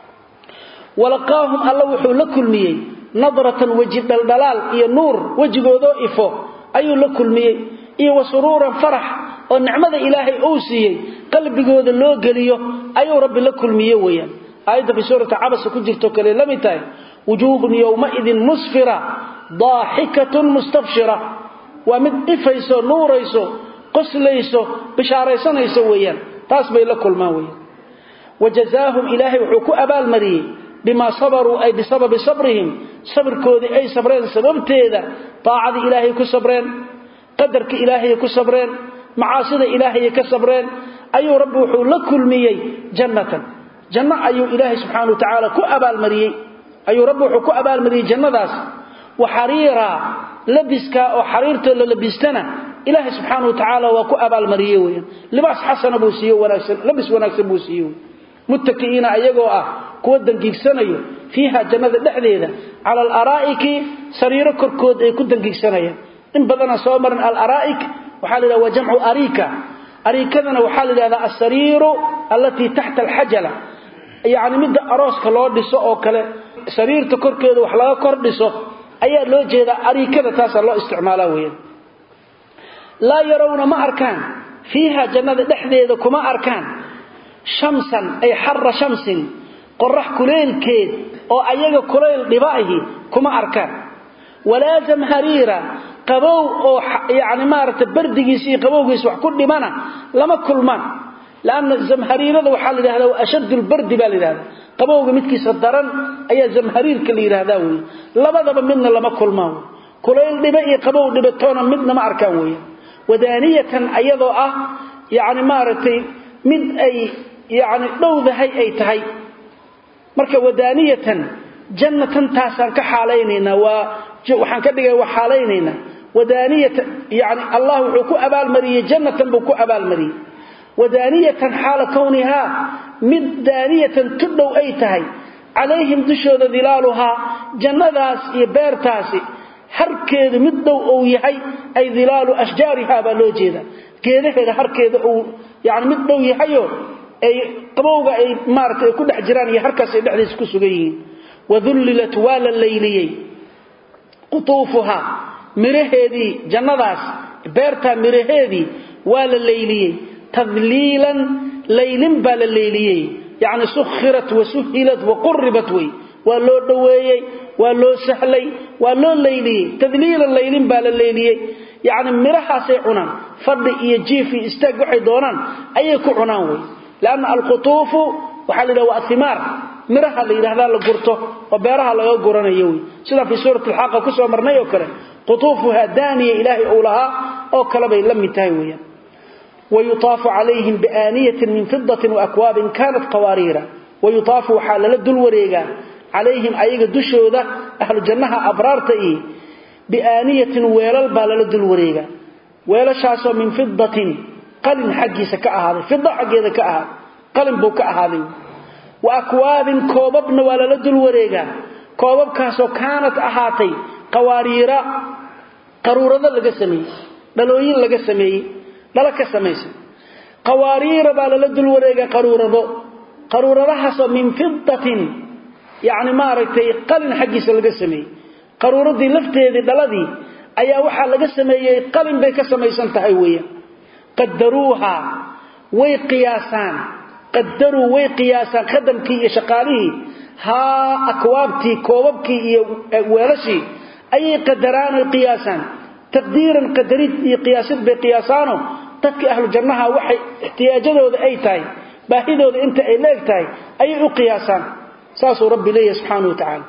walaqaahum allah wuxuu la kulmiyay nadratan wajib daldalaal iyo nuur wajigoodo ifo ayuu la kulmiyay iyo wasuruuran farax oo nicmada ilaahay uu siiyay qalbigooda loo galiyo ayuu rabbi la kulmiyay weeyaan ayda bi suurata abasa ku jirto kale lamitaay wujuhun yawma idin musfira daahikatun mustabshira wa mid ifayso nuurayso qoslayso bishaaraysanayso weeyaan taas bay la kulmaan weeyaan wajazaahum ilaahi wuxuu ku abaal mariyay bima sabaru ay bisababi sabrihim sabrkoodi ay sabreen sababteeda taacada ilaahi ku sabreen qadarka ilaahi ku sabreen macaasida ilaahi ka sabreen ayuu rabbi wuxuu la kulmiyay jannatan janna ayuu ilaahi subhanahu wa ta'ala ku abaal mariyay ayuu rabbi wuxuu ku abaal mariyay jannadaas wa xariira labiska oo xariirta la labistana ilaahi subhanahu wa ta'ala waa ku abaal mariyay weeyaan libaas xasan buu siiyo wanaagsan labis wanaagsan buu siiyo muttaqiina ayagoo ah kuwa dangiigsanayo fiiha jannada dhexdeeda ala al-araa'iki sariiro korkood ay ku dangiigsanayaan in badana soo marin al-araa'ik waxa la yiraahdaa jamcu arika arikadana waxa la yiraahdaa as-sariiru allati tahta al-hajala يعني مد أروس كلو ديسو أو كله سرير تكركده وحلا كور ديسو أي لو جيدا أريكده تاس الله استعماله وين لا يرون ما أركان فيها جنة دحديده كما أركان شمسا أي حر شمس قرح كليل كيد أو أيجا كليل ضبائه كما أركان ولا زمهريرة قبو أو يعني مارت بردقيسي قبو قيس وحكل منا لما كل من لأن الزمهريرة ذو حال هذا وأشد البرد بالهذا قبو قمتك صدران أي زمهرير كليل هذا لما ذب منا لما كل ما كليل ضبائه قبو ضبطونا منا ما أركان ودانية أيضا أه يعني مارتي مد أي يعني لو هي أي تهي مركا ودانية جنة تاسان كحاليننا وحان كدغا وحاليننا ودانية يعني الله وحو أبال مريه جنة بكو أبال مريه ودانية حال كونها مد دانية تدو أي تهي عليهم دشود ظلالها جنة يبيرتاسي harkeedu mid dow oo yahay ay dilaalu ashjaariha ba loo jeeda geedaheeda harkeedu oo yaani mid dow yahayo ay qabowga ay maartay ku dhex jiraan iyo harkaas ay dhexdiis ku sugan yihiin wadhullilat wala layliyay qutufuha miraheedi jannadaas beerta miraheedi wala layliyay tadliilan laylin bal layliyay yaani sukhirat wa suhilat wa qurribat way waa loo dhaweeyay waa loo sahlay waa loo leeyay tadliil leelin baa la leeyay yaani mirahaasay cunaan fadhi iyo jiifi istaag waxay doonaan ayay ku cunaan way laana alqutuf waxa la yiraahdaa athimar miraha la yiraahdaa la gurto oo beeraha laga guranayo way sida fi suurat al-haqa ku soo marnay oo kale qutufuha daniya ilaahi awlaha oo kala bay lamid tahay weeyaan ويطاف عليهم بآنية من فضة وأكواب كانت قواريرا ويطاف حال دل وريغا عليهم أيها دشودة أهل الجنة أبرارتئ بآنية ويلال بالال دل وريغا ويلا شاسو من فضة قلن حقي سكأ هذا فضة حقي ذكأ هذا قلن بوكأ هذا وأكواب كوببن ولا دل وريغا كوبب كاسو كانت أهاتي قواريرا قرورة لغا سمي دلوين لغا سمي دلك سميسي قوارير بالال دل وريغا قرورة قرورة حسو من فضة يعني ما رأيتي قلن حقيس لغا سمي قروردي لفتيدي دلدي ايا waxa laga sameeyay qalin bay ka sameeysan tahay weeya qadaruha way qiyaasan qadaru way qiyaasan khadamkii iyo shaqaalihi ha akwaabti koobabkii iyo weelashi ay qadaraan oo qiyaasan taqdiiran qadarid iyo qiyaasid bay qiyaasano dadka ahlu jannaha waxay ihtiyaajadooda ay tahay baahidooda inta ay leegtahay ay u qiyaasan saasoo rabbi leeyahay subhanahu wa ta'ala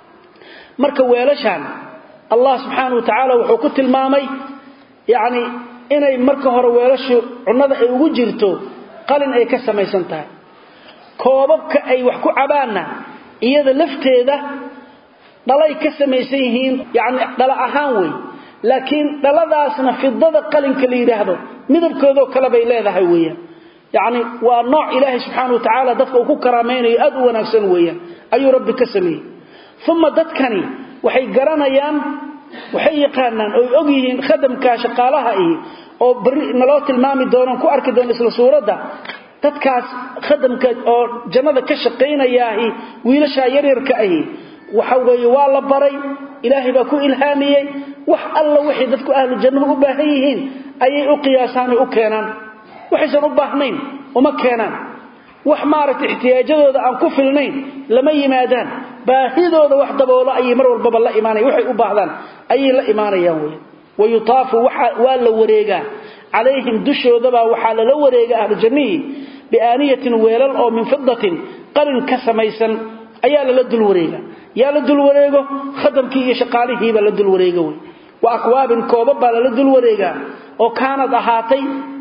marka weelashan Allah subhanahu wa ta'ala wuxuu ku tilmaamay yaani inay marka hore weelashu cunada ay ugu jirto qalin ay ka samaysan tahay koobabka ay wax ku cabaana iyada lafteeda dhalay ka samaysan yihiin yaani dhala ahaan way laakiin dhaladaasna fidada qalinka la yiraahdo midabkooda kala bay leedahay weeyaan يعني ونوع إلهي سبحانه وتعالى دفع وكو كرامين يأدو ونكسن ويا أي ربي كسمي ثم دتكني وحي قرانيان وحي يقانان أو يؤجيهن خدم كاشقالها إيه أو نلوت المامي دونان كو أركي دون إسلا سورة دا دتكاس خدم جنة كشقين إياهي ويلشا يريرك إيه وحوغي والله بري إلهي باكو إلهامي وح الله وحي دتكو أهل الجنة أباهيهن أي أقياسان أكينان وحيسان أباهنين وما كانان وحمارة احتياجات عن كفلنين لما يمادان باهدوا ذا وحده ولا أي مر والباب الله إيماني وحي أباهدان أي لا إيماني يوي ويطاف ولا وريقا عليهم دشوا ذبا وحال لو وريقا أهل الجنة بآنية ويلال أو من فضة قرن كسميسا أي لا لد الوريقا يا لد الوريقا خدم كي شقاله بلد الوريقا وأكواب كوبب لد الوريقا وكانت أهاتي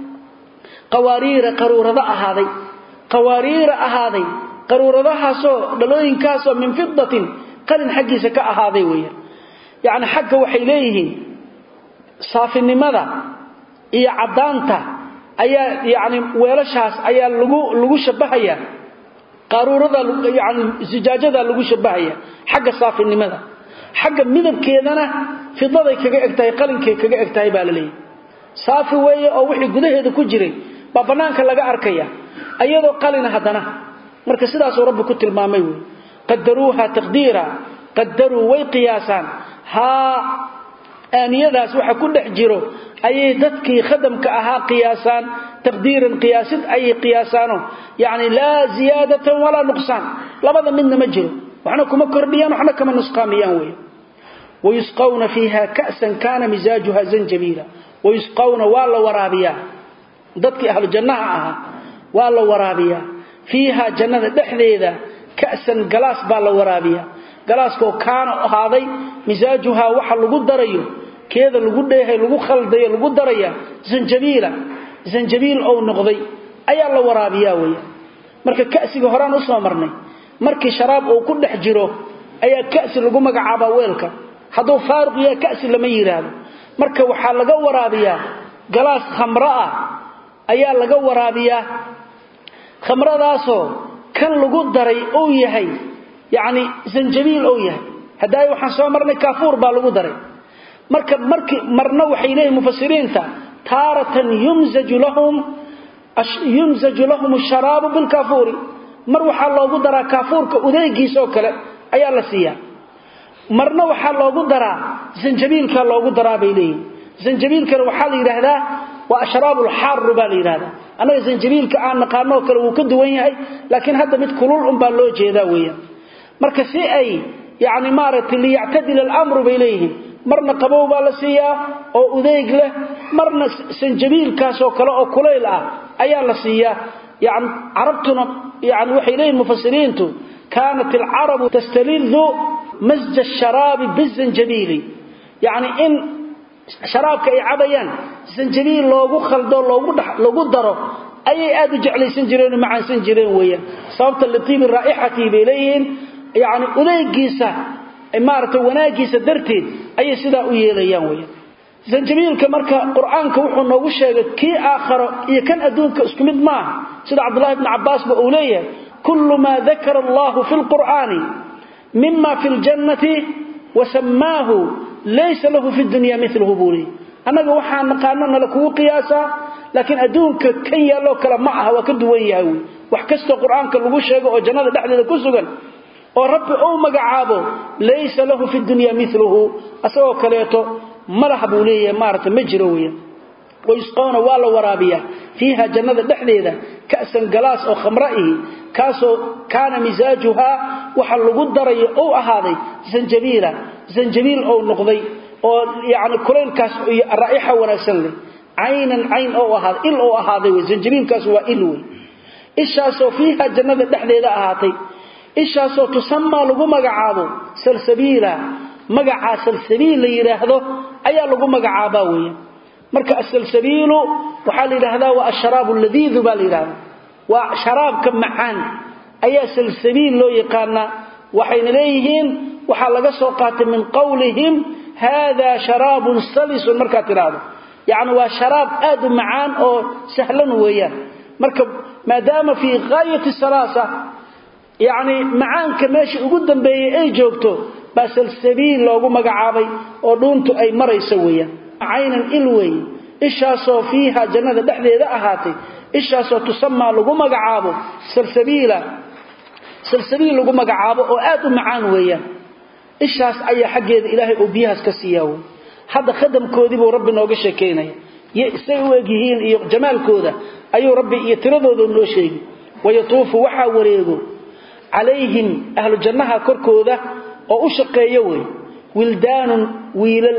قوارير قرورة أهاتي قوارير أهاتي قرورة حاسو دلوين كاسو من فضة قرن حقي سكا أهاتي ويا يعني حق وحيليه صافي النمذا إيا عدانتا أيا يعني ويلشاس أيا لغو شبهيا قرورة يعني زجاجة لغو شبهيا حق صافي النمذا حق مذب كيدنا في ضدي كغا اغتاي قلنكي كغا اغتاي باللي صافي ويه او وخي غدهيدا ku jiray ba banaanka laga arkaya ayadoo qalin hadana marka sidaas uu rabbi ku tilmaamay way qadaruha taqdira qadaru way qiyasan ha aaniyadaas waxa ku dhex jiro ayay dadkii khadamka ahaa qiyaasan taqdiiran qiyaasid ay qiyaasano yaani la ziyadatan wala nuqsan labada midna ma jiro waxna kuma kordhiyaan waxna kama nusqaamiyaan way ويسقون فيها كأسا كان مزاجها زنجبيلا ويسقون والله ورابيا ضدك أهل الجنة والله ورابيا فيها جنة دحذيذا كأسا قلاس بالله ورابيا قلاس كو كان هذا مزاجها وحل لغو دريو كذا لغو ديها لغو خلدية لغو دريا زنجبيلا زنجبيل أو نغضي أي الله ورابيا ويا مركا كأسي هران أصلا مرني مركا شراب أو كل حجره أي كأسي لغو مقعابا ويلك haduu faaruq ya kaasi lama yiraahdo marka waxa laga waraabiyaa galaas khamra ah ayaa laga waraabiyaa khamradaaso kan lagu daray oo yahay yaani zanjabiil oo yahay haday waxaan soo marnay kaafuur baa lagu daray marka markii marna waxay leeyihiin mufassiriinta taaratan yumzaju lahum yumzaju lahum ash-sharab bil kaafuur mar waxa loogu daraa kaafuurka udeegiisa oo kale ayaa la siiyaa marna waxa loogu daraa zanjabiilka loogu daraa bayleey zanjabiilka waxa la yiraahdaa waa ashrabul har baa la yiraahdaa anaga zanjabiilka aan naqaano kale uu ka duwan yahay laakiin hadda mid kulul um baa loo jeedaa weeyaan marka si ay yaani maaragtay li yactadil al-amru bayleeyhi marna qabow baa la siiyaa oo udeeg leh marna zanjabiilkaas oo kale oo kuleyl ah ayaa la siiyaa yaani arabtuna yaani waxay leeyihiin mufassiriintu كانت العرب تستلذ مزج الشراب بالزنجبيل يعني إن شرابك أي عبيان زنجبيل لوغو خلدو لوغو درو أي آدو جعلي سنجرين مع سنجرين ويا صوت اللطيب الرائحة بإليهن يعني أوليقيسة إمارة وناقيسة درتين أي سداء يليان ويا زنجبيل كمركة قرآن كوحو نوغوشة كي آخر يكن أدونك اسكمد معه سيد عبد الله بن عباس بأوليه كل ما ذكر الله في القرآن مما في الجنة وسماه ليس له في الدنيا مثله بوري أنا وحا نقاننا لكو قياسا لكن أدونك كي يالو كلا معها وكدوية وحكست القرآن كاللغوشة وجنة دحل لكسوغا ورب أو مقعابه ليس له في الدنيا مثله أسوه كليته مرحبوا لي مارة مجروية ويسقون والله ورابية فيها جنة دحليدة كأسا قلاس أو خمرائه كاسو كان مزاجها وحلقوا الدري أو أهاضي زنجبيلة زنجبيل أو نقضي أو يعني كلين كاس الرائحة ونسلي عينا عين أو أهاضي إل أو أهاضي وزنجبيل كاس وإلوي إشاسو فيها جنة دحليدة أهاضي إشاسو تسمى لقو مقعابو سلسبيلة مقعا سلسبيل يراهدو أيا لقو مقعاباوية marka asalsabiilu waxa la yiraahdaa waa ashraab alladhiidh baa la yiraahdaa waa sharaabka macaan ayaa salsabiil loo yaqaana waxayna leeyihiin waxa laga soo qaatay min qawlihim hada sharaabun salis marka tiraado yaani waa sharaab aad u macaan oo sahlan weeyaan marka maadaama fi ghayati salasa yaani macaanka meesha ugu dambeeyay ay joogto baa salsabiil loogu magacaabay oo dhuuntu ay marayso weeyaan عينا إلوي إشاسو فيها جنة دحدي ذا أهاتي إشاسو تسمى لغو مقعابو سلسبيلة سلسبيل لغو مقعابو وآدو معان ويا إشاس أي حقيد إلهي أبيهاس كسياو هذا خدم كودي بو ربنا وقشة كينا يسيوه جهين جمال كودا أيو ربي يترضو ذو النوشي ويطوف وحا وريغو عليهم أهل الجنة كركودا وأشق يوي ولدان ويلل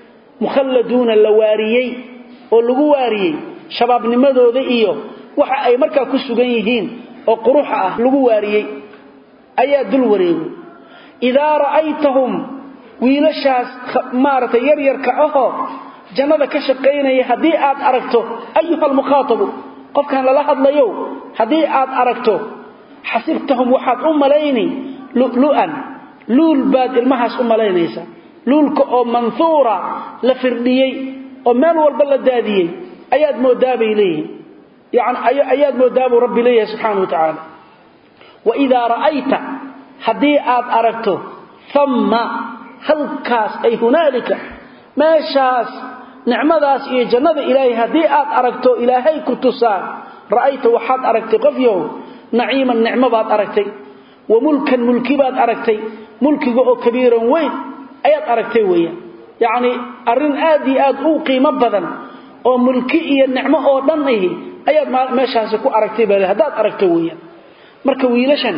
مخلدون اللواريي oo lagu waariyay shabaabnimadooda iyo waxa ay markaa ku sugan yihiin oo quruux ah lagu waariyay ayaa dul wareego ida ra'aytahum wiilashaas maarata yar yar ka aho jannada ka shaqeynaya hadii aad aragto ayuha al-muqatab qofkan la hadlayo hadii aad aragto xasibtahum waxaad u malayni lu'lu'an lul baad ilmahaas u malaynaysa lulka oo manthura la firdiyay oo meel walba la daadiyay ayaad moodaabay leeyihiin yaani ayaad moodaabu rabbi leeyahay subhanahu wa ta'ala wa idha ra'ayta hadii aad aragto thumma halkaas ay hunaalika meeshaas nicmadaas iyo jannada ilaahay hadii aad aragto ilaahay ku tusaa ra'ayta waxaad aragtay qof yow naciiman nicmo baad aragtay wa mulkan mulki baad aragtay mulkiga oo kabiiran weyn ayaad aragtay weeyaan yaani arin aad iyo aad u qiimo badan oo mulki iyo nicmo oo dhan ah ayaad meeshaas ku aragtay baa hadaad aragtay weeyaan marka wiilashan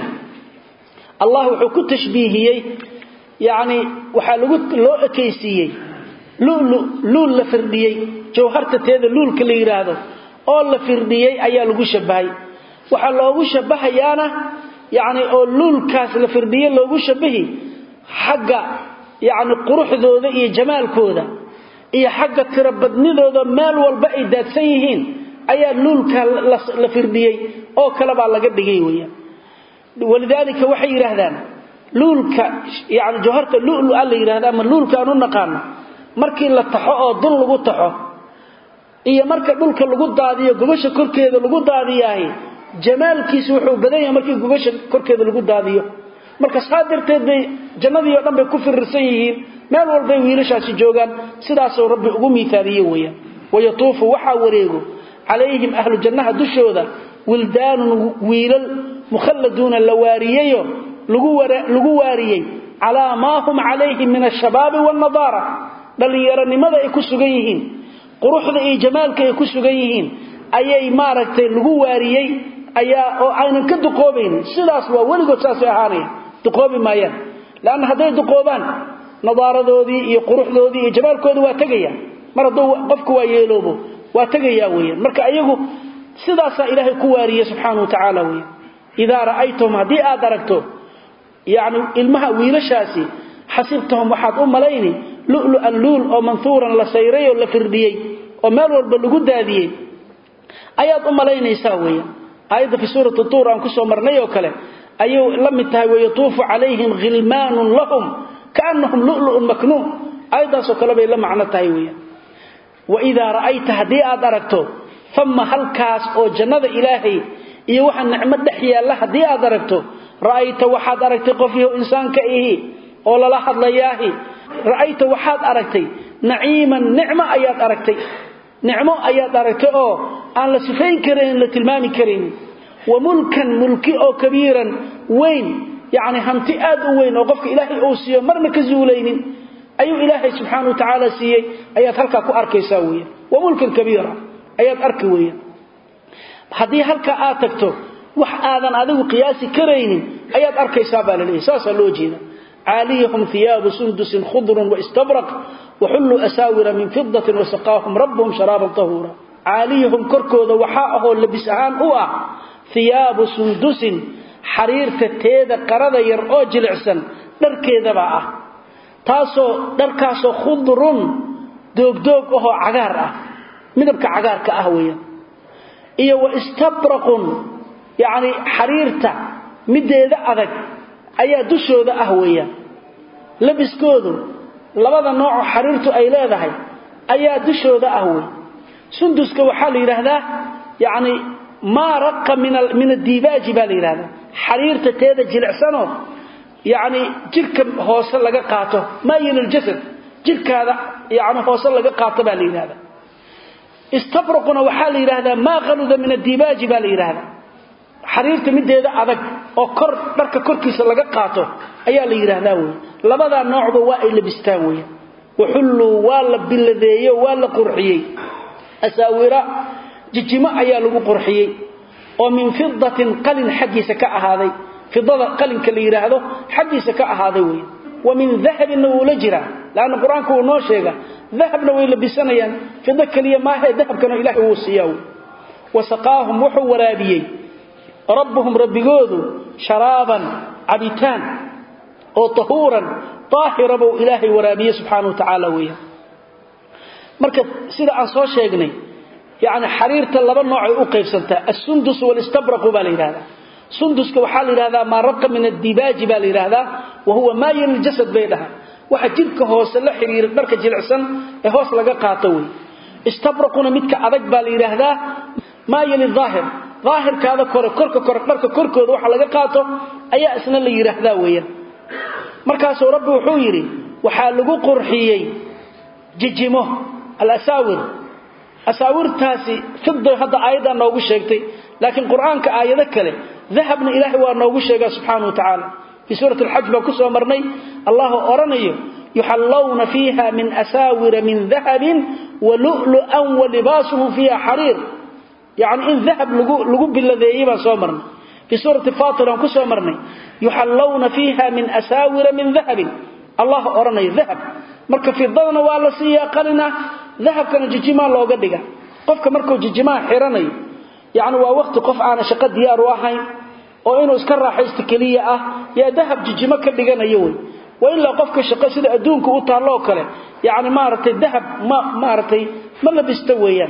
Allah wuxuu ku tashbiihiyay yaani waxa lagu loo ekeysiyay lulu lul la firdiyay jawharta teeda lulka la yiraahdo oo la firdiyay ayaa lagu shabahay waxa loogu shabahayaana yaani oo lulkaas la firdiyay loogu shabahi xagga yaani quruxdooda iyo jamaalkooda iyo xagga tirabadnidooda meel walba ay daadsan yihiin ayaa lulka la firdiyay oo kala baa laga dhigay weeyaan walidaalika waxay yiraahdaan lulka yaani jawharta lulu alla yiraahdaa ama lulka aanu naqaano markii la taxo oo dul lagu taxo iyo marka dhulka lagu daadiyo gubasha korkeeda lagu daadiyahay jamaalkiisu wuxuu badan yahay markii gubasha korkeeda lagu daadiyo marka saadirteed jannadii oo dhan bay ku firirsan yihiin meel walba wiilashaasi joogan sidaas oo rabbi ugu miisaaliyo weeyaan wayatuufu waxa wareego عليهم أهل الجنة دشودا ولدان ويلل مخلدون اللواريين لغواريين على ما هم عليه من الشباب والنضارة بل يرى ماذا يكسجيهين قروح ذا جمالك يكسجيهين أي ماركت لغواريين أي عين كد قوبين سلاس وولد ساسي هاني دقوبين ما ين لأن هذي دقوبان نضارة ذودي يقروح ذودي جمالك ذو تجيا مرضو قفكوا يلوبو واتجيا وين marka ayagu sidaas ilaahay ku waariye subhanahu wa ta'ala weey ida ra'aytum hadi aad aragto yaani ilmaha wiilashaasi xasibtahum waxaad u malayni lu'lu al-lul oo mansuuran la sayrayo la firdiyay oo meel walba lagu daadiyay ayaad u malaynaysaa weey ayada fi suuratu tur aan ku soo marnay oo kale ayuu la mid tahay way tuufu alayhim ghilmanun lahum kaannahum lu'lu'un maknun ayada soo kale bay la macna tahay weey وإذا رأيت هدي أدركته ثم هل كاس أو جنة إلهي إيوحا النعمة دحيا الله هدي أدركته رأيت وحاد أركت قفيه إنسان كإيه أولا لحظ لياهي رأيت وحاد أركتي نعيما نعمة أيات أركتي نعمة أيات أركتي أو أن لسفين كرين لتلمامي كرين وملكا ملكي أو كبيرا وين يعني همتئاد وين وقفك إلهي أوسيا مرمك زولين أي إلهي سبحانه وتعالى سيئي أيات هلكا كو أركي ساوية وملك كبيرة أيات أركوية هذه هلكا آتكتو وح آذان هذه قياسي كرين أيات أركي سابا للإساس اللوجينا عاليهم ثياب سندس خضر واستبرق وحلوا أساور من فضة وسقاهم ربهم شرابا طهورا عاليهم كركوذا وحاءه اللبسهان هو ثياب سندس حرير تتيذا قرذا يرؤو جلعسا دركيذا بقى taasoo dharkaasoo khudrun doog doog oo cagaar ah midabka cagaarka ah weeyaan iyo wa istabraqun yaani xariirta mideeda adag ayaa dushooda ah weeyaan labiskoodu labada nooc oo xariirtu ay leedahay ayaa dushooda ah weey sunduska waxa la yiraahdaa yaani ma raqa min min ad-dibaaj baa la yiraahdaa xariirta teeda jilicsanoo يعني جيرك هوسه laga qaato ma yeel jasad jirkaada yaani hoose laga qaato baa leeyahay istabraquna waxa la yiraahdaa ma qaluda min ad-dibaaj baa la yiraahdaa xariirta mideeda adag oo kor dharka korkiisa laga qaato ayaa la yiraahdaa way labada noocba waa ay labistaan way wuxullu wala biladeeyo wala qurxiyay asaawira jijima ayaa lagu qurxiyay oo min fidatin qalin xaqiisa ka ahaaday فضة قلن كلي يراهدو حديث كأهاده وي ومن ذهب ولجرا لأن القرآن كو نو شيغا ذهب نو يلبسنيان فضة كلي ما هي ذهب كانوا إلهي وصياو وسقاهم وحو ورابيي ربهم ربيغودو شرابا عبيتان أو طهورا طاهر ابو إلهي ورابيي سبحانه وتعالى وي مركز سيدا عن سو شيغني يعني حريرة اللبن نوعي او قيبسنتا السندس والاستبرق بالإرادة سندسك وحال هذا ما رق من الديباج بال هذا وهو ما ين الجسد بينها وحجبك هوس لا خرير برك جلعسن هوس لغا قاطوي استبرقنا مدك ادق بال هذا ما ين الظاهر ظاهر كذا كور كور كور برك كوركود waxa laga qaato ayaa isna la yiraahdaa weeyaan markaas oo rabbi wuxuu yiri waxa lagu qurxiyay jijimo al-asawir asawirtaasi fidda hada aayada noogu sheegtay laakiin quraanka aayada kale ذهبنا إلهي وأنه شيء سبحانه وتعالى في سورة الحج بكسو مرني الله أرنيه يحلون فيها من أساور من ذهب ولؤلؤا ولباسهم فيها حرير يعني إن ذهب لقب الذي يبا سومرنا في سورة فاطر كسو مرني يحلون فيها من أساور من ذهب الله أرنيه ذهب مركب في الضوء وعلى سياقنا ذهب كان جيجما لو قدغا قفك markuu jijimaa xiranay yaani waa waqti qof aan shaqo diyaar u ahayn oo inuu iska raaxaysto kaliya ah yaa dahab jijima ka dhiganayo way waa illa qofka shaqo sida adduunka u taalo kale yaani maartay dahab ma maartay ma labista weeyaan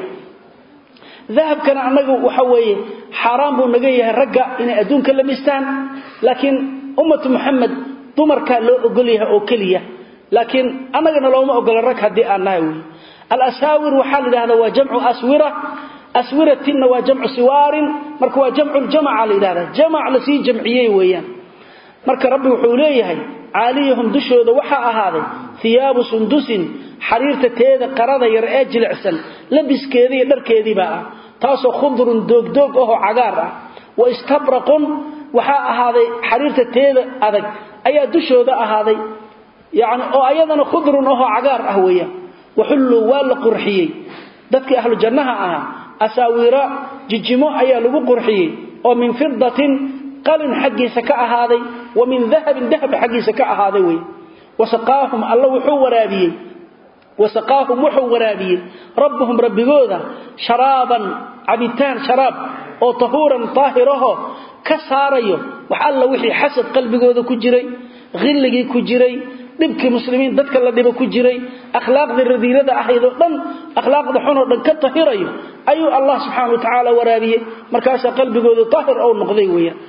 dahab kana anagu waxa weeye xaraam buu naga yahay ragga in adduunka la mistaan laakiin ummatu muhammad dumarka loo ogol yahay oo kaliya laakiin anagana looma ogol rag hadii aan nahay الأساور وحال هذا وجمع أسورة أسورة وجمع سوار مرك وجمع الجمع على هذا جمع لسي جمعيه ويان مرك ربي وحوليه عليهم دشوا وحا هذا ثياب سندس حرير تتيذا قرض يرأج العسل لبس كذي در كذي بقى تاسو خضر دوق دوق أهو عقار واستبرق وحا هذا حرير تتيذا هذا أي دشوا هذا يعني أو أيضا خضر أهو عقار أهويا وحلوا ولا قرحيي dadka ahlu jannaha ah asaawira jijimo ayaa lagu qurxiyay oo min fidatin qalin xaqiisa ka ahaaday wa min dhahabin dhahab xaqiisa ka ahaaday way wasaqaahum allah wuxuu waraabiyay wasaqaahum wuxuu waraabiyay rabbuhum rabbigooda sharaban abitan sharab oo tahuuran taahiraho ka saarayo wax alla wixii xasad qalbigooda ku jiray qilligi ku jiray dibkii muslimiin dadka la dhibo ku jiray akhlaaqda radiilada ahaydo dhan akhlaaqda xun oo dhan ka tahirayo ayuu Allah subhanahu wa ta'ala waraabiyay markaas qalbigooda tahir oo noqday weeyaan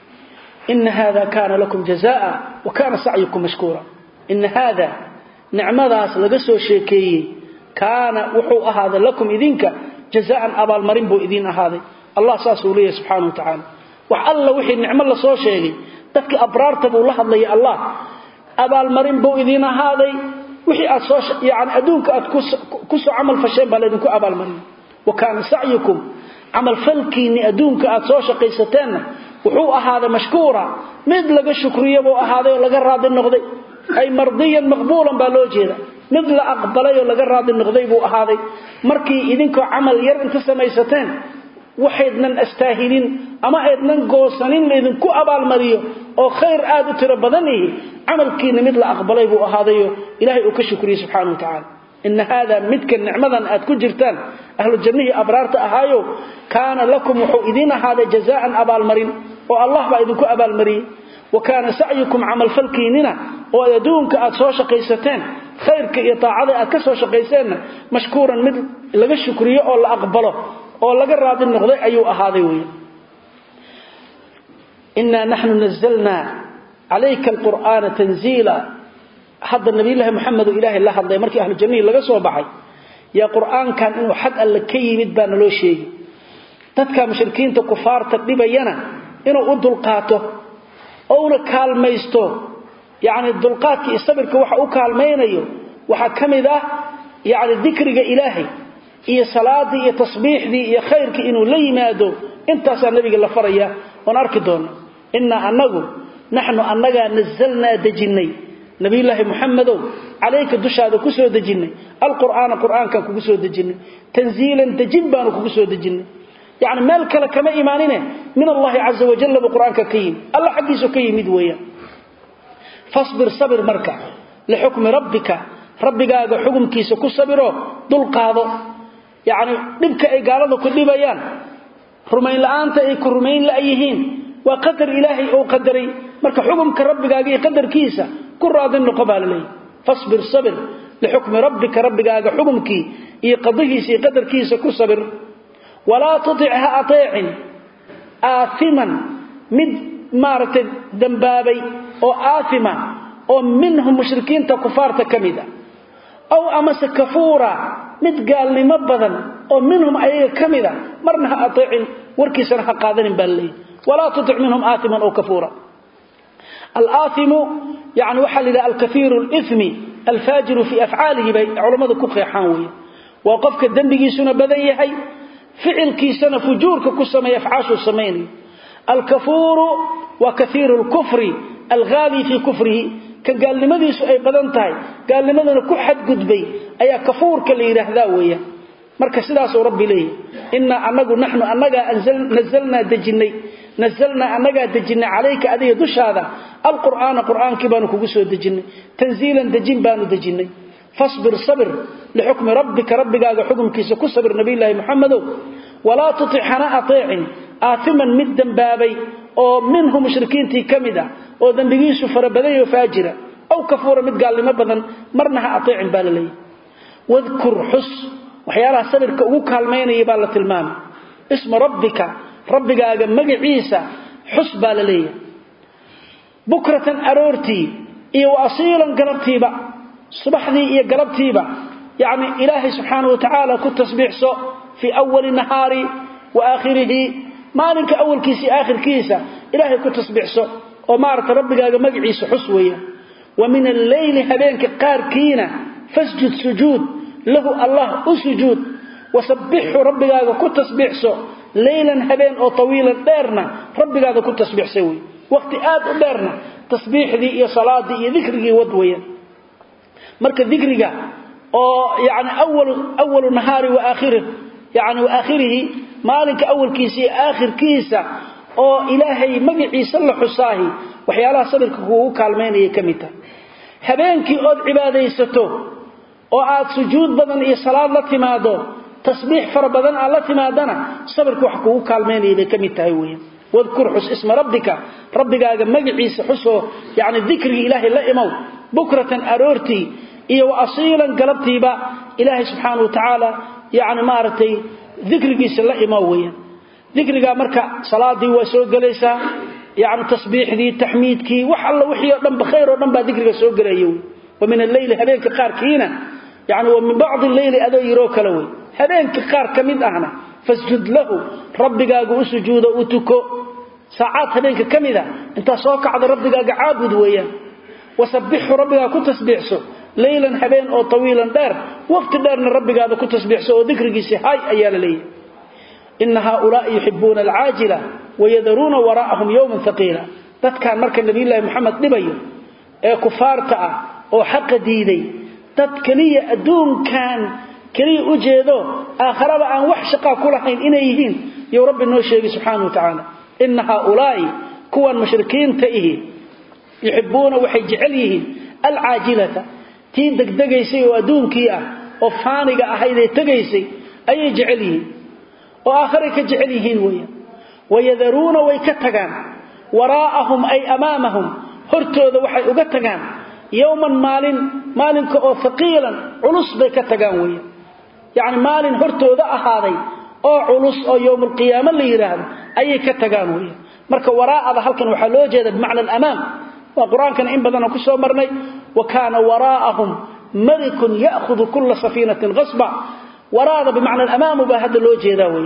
in hada kana lakum jazaa wa kana sa'yukum mashkura in hada ni'madaas laga soo sheekeeyay kana wuxuu ahaada lakum idinka jazaan abal marin buu idin ahaaday Allah saasuu leeyahay subhanahu wa ta'ala wax alla wixii nicmo la soo sheegay dadka abraarta buu la hadlay Allah abaal marin buu idin ahaaday wixii aad soo yaani adduunka aad ku soo amal fasheen bal idinku abaal marin وكان سعيكم عمل فلكيني adduunka aad soo shaqaysateen wuxuu ahaada mashkuura mid laga shukriyo buu ahaaday laga raadi noqday ay mardiyan maqbuulan baa loo jeeda mid la aqbalay oo laga raadi noqday buu ahaaday markii idinku amal yar inta samaysateen waxaydnan astaahilin ama aydnan goosanin idinku abaal mariyo oo khayr aad u tiro badan yahay amalkiina mid la aqbalay buu ahaadayo ilaahay uu ka shukriyo subhanahu wa ta'ala in hada midka nicmadan aad ku jirtaan ahlu jannahi abraarta ahaayo kaana lakum wuxuu idin ahaada jazaan abaal marin oo Allah baa idinku abaal mariyay wa kaana sa'yukum amal falkiinina oo adduunka aad soo shaqaysateen khayrka iyo taacada aad ka soo shaqayseen mashkuuran mid laga shukriyo oo la aqbalo oo laga raadi noqday ayuu ahaaday weey inna nahnu nazzalna alayka alqur'ana tanzila hadda nabi ilaahi muhammad ilaahi la hadlay markii ahlu jannah laga soo baxay ya qur'aan kan inuu xad alla ka yimid baan loo sheegay dadka mushrikiinta kufaarta dhibayana inuu u dulqaato oo una kaalmaysto yaani dulqaadkii sabirka waxa uu kaalmaynayo waxa kamid ah yaani dhikriga ilaahi iyo salaadii iyo tasbiixdii iyo khayrkii inuu la yimaado intaas nabiga la faraya oo arki doono inna annagu nahnu annaga nazzalna dajinay nabi ilaahi muhammadow alayka dushaada ku soo dajinay alqur'aana qur'aanka ku soo dajinay tanziilan dajin baan ku soo dajinay yaani meel kale kama iimaanine min allah azza wa jalla qur'aanka kayim allah xaqiisu kayimid weeyaa fasbir sabir marka li hukmi rabbika rabbigaaga xukumkiisa ku sabiro dul qaado yaani dibka ay gaalada ku dhibayaan rumayn la'aanta ay ku rumayn la'yihiin wa qadar ilaahi oo qadaray marka xukumka rabbigaaga iyo qadarkiisa ku raadin noqobalay fasbir sabir li hukmi rabbika rabbigaaga xukumki iyo qadihiisa iyo qadarkiisa ku sabir wala tuti'ha ati'in aathiman mid maarta dambaabay oo aathima oo minhum mushrikiinta kufaarta kamida aw amasa kafura mid gaalnimo badan oo minhum ayaga kamida marna ha ati'in warkiisana ha qaadanin balay ولا تطع منهم آثما أو كفورا الآثم يعني وحل الكثير الإثم الفاجر في أفعاله علماء كوخي حانوية وقفك الدنبي سنة بذيهي فعل كي سنة فجورك كسما يفعاش السمين الكفور وكثير الكفر الغالي في كفره كان قال لماذا أي بدنتاي قال لماذا كحد قدبي أي كفور كاللي يرهداوية مركز سلاس ربي ليه إنا أنقو نحن أنقا أنزل نزلنا دجني نزلنا أنقا دجني عليك أدي دش هذا القرآن قرآن كبانو كقسو دجني تنزيلا دجن بانو دجني فاصبر صبر لحكم ربك ربك هذا حكم كيس كصبر نبي الله محمد ولا تطع حنا أطيع آثما مدا بابي أو منهم مشركين تي كمدا أو ذنبيس فربدي وفاجرة أو كفورة مد قال لما بدن مرنها أطيع باللي واذكر حس وحيالها صبر كأوك هالمين يبالة المام اسم ربك ربك هذا مجي عيسى حس باللي بكرة أرورتي إيه وأصيلا قلبتي بقى صباحدي إيه قلبتي بقى يعني إلهي سبحانه وتعالى كنت تسبيح سوء في أول النهار وآخره مالك أول كيسي آخر كيسة إلهي كنت تسبيح سوء ومارت ربك هذا مجعيس حسوية ومن الليل هبينك قاركينا فاسجد سجود له الله أسجود وسبحه ربك هذا كنت تسبيح سوء ليلا هبين أو طويلا دارنا ربك هذا كنت تسبيح سوي وقت آد دارنا تسبيح ذي إيه صلاة ذي إيه ذكرك ودويا مركز ذكرك أو يعني أول أول النهار وآخره يعني وآخره مالك أول كيسي آخر كيسة أو إلهي مجعي صلح الصاهي وحيالها صبرك هو كالمين يكمتا هبينكي أود عبادة يستو أو عاد سجود بدن إيه صلاة لتمادو تصبيح فربدن على لتمادنا صبرك وحكو كالمين يكمتا هوين واذكر حس اسم ربك ربك هذا مجعي حسه يعني الذكر إلهي لا يموت بكرة أرورتي إيه وأصيلا قلبتي با إلهي سبحانه وتعالى يعني مارتي ذكرك سلا إمويا ذكرك مركع صلاة دي وسوق ليس يعني تسبيح دي تحميد كي وحل وحي دم بخير ودم بذكرك سوق ليو ومن الليل هبينك قار كينا يعني ومن بعض الليل أذا يروك لوي هبينك قار كمين أهنا فاسجد له ربك أقو سجود أتكو ساعات هبينك كمذا انت صوك على ربك عابد ويا وسبحه ربك أكو تسبيح سو ليلا هبين أو طويلا دار وقت دارنا ربك هذا كنت تسبيح سو ذكرك سهاي أيال لي إن هؤلاء يحبون العاجلة ويذرون وراءهم يوما ثقيلا تذكر مركز النبي الله محمد نبيه كفارته أو حق ديدي تذكرية أدون كان كري أجيده آخر عن وحشقا كل حين إنيهين يا رب النوشي سبحانه وتعالى إن هؤلاء كوان مشركين تئه يحبون وحج عليهم العاجلة تي دغدغيسي oo aduunkii ah oo faaniga ahayd tagaysay ay jecelihiin oo aakhire ka jecelihiin weeyaan wayadaruuna way ka tagaan waraa'ahum ay amaamahum hortooda waxay uga tagaan yawman maalin maalinka oo faqiilan culus bay ka tagaan weeyaan yaani maalin hortooda ahaaday oo culus oo yawmul qiyaama la yiraahdo ay ka tagaan weeyaan marka waraa'ada halkan waxa loo jeedaa macna al-amaam وقرآن كان إن بدنا كسو مرني وكان وراءهم ملك يأخذ كل سفينة غصبا وراء بمعنى الأمام بهذا الوجه ذاوي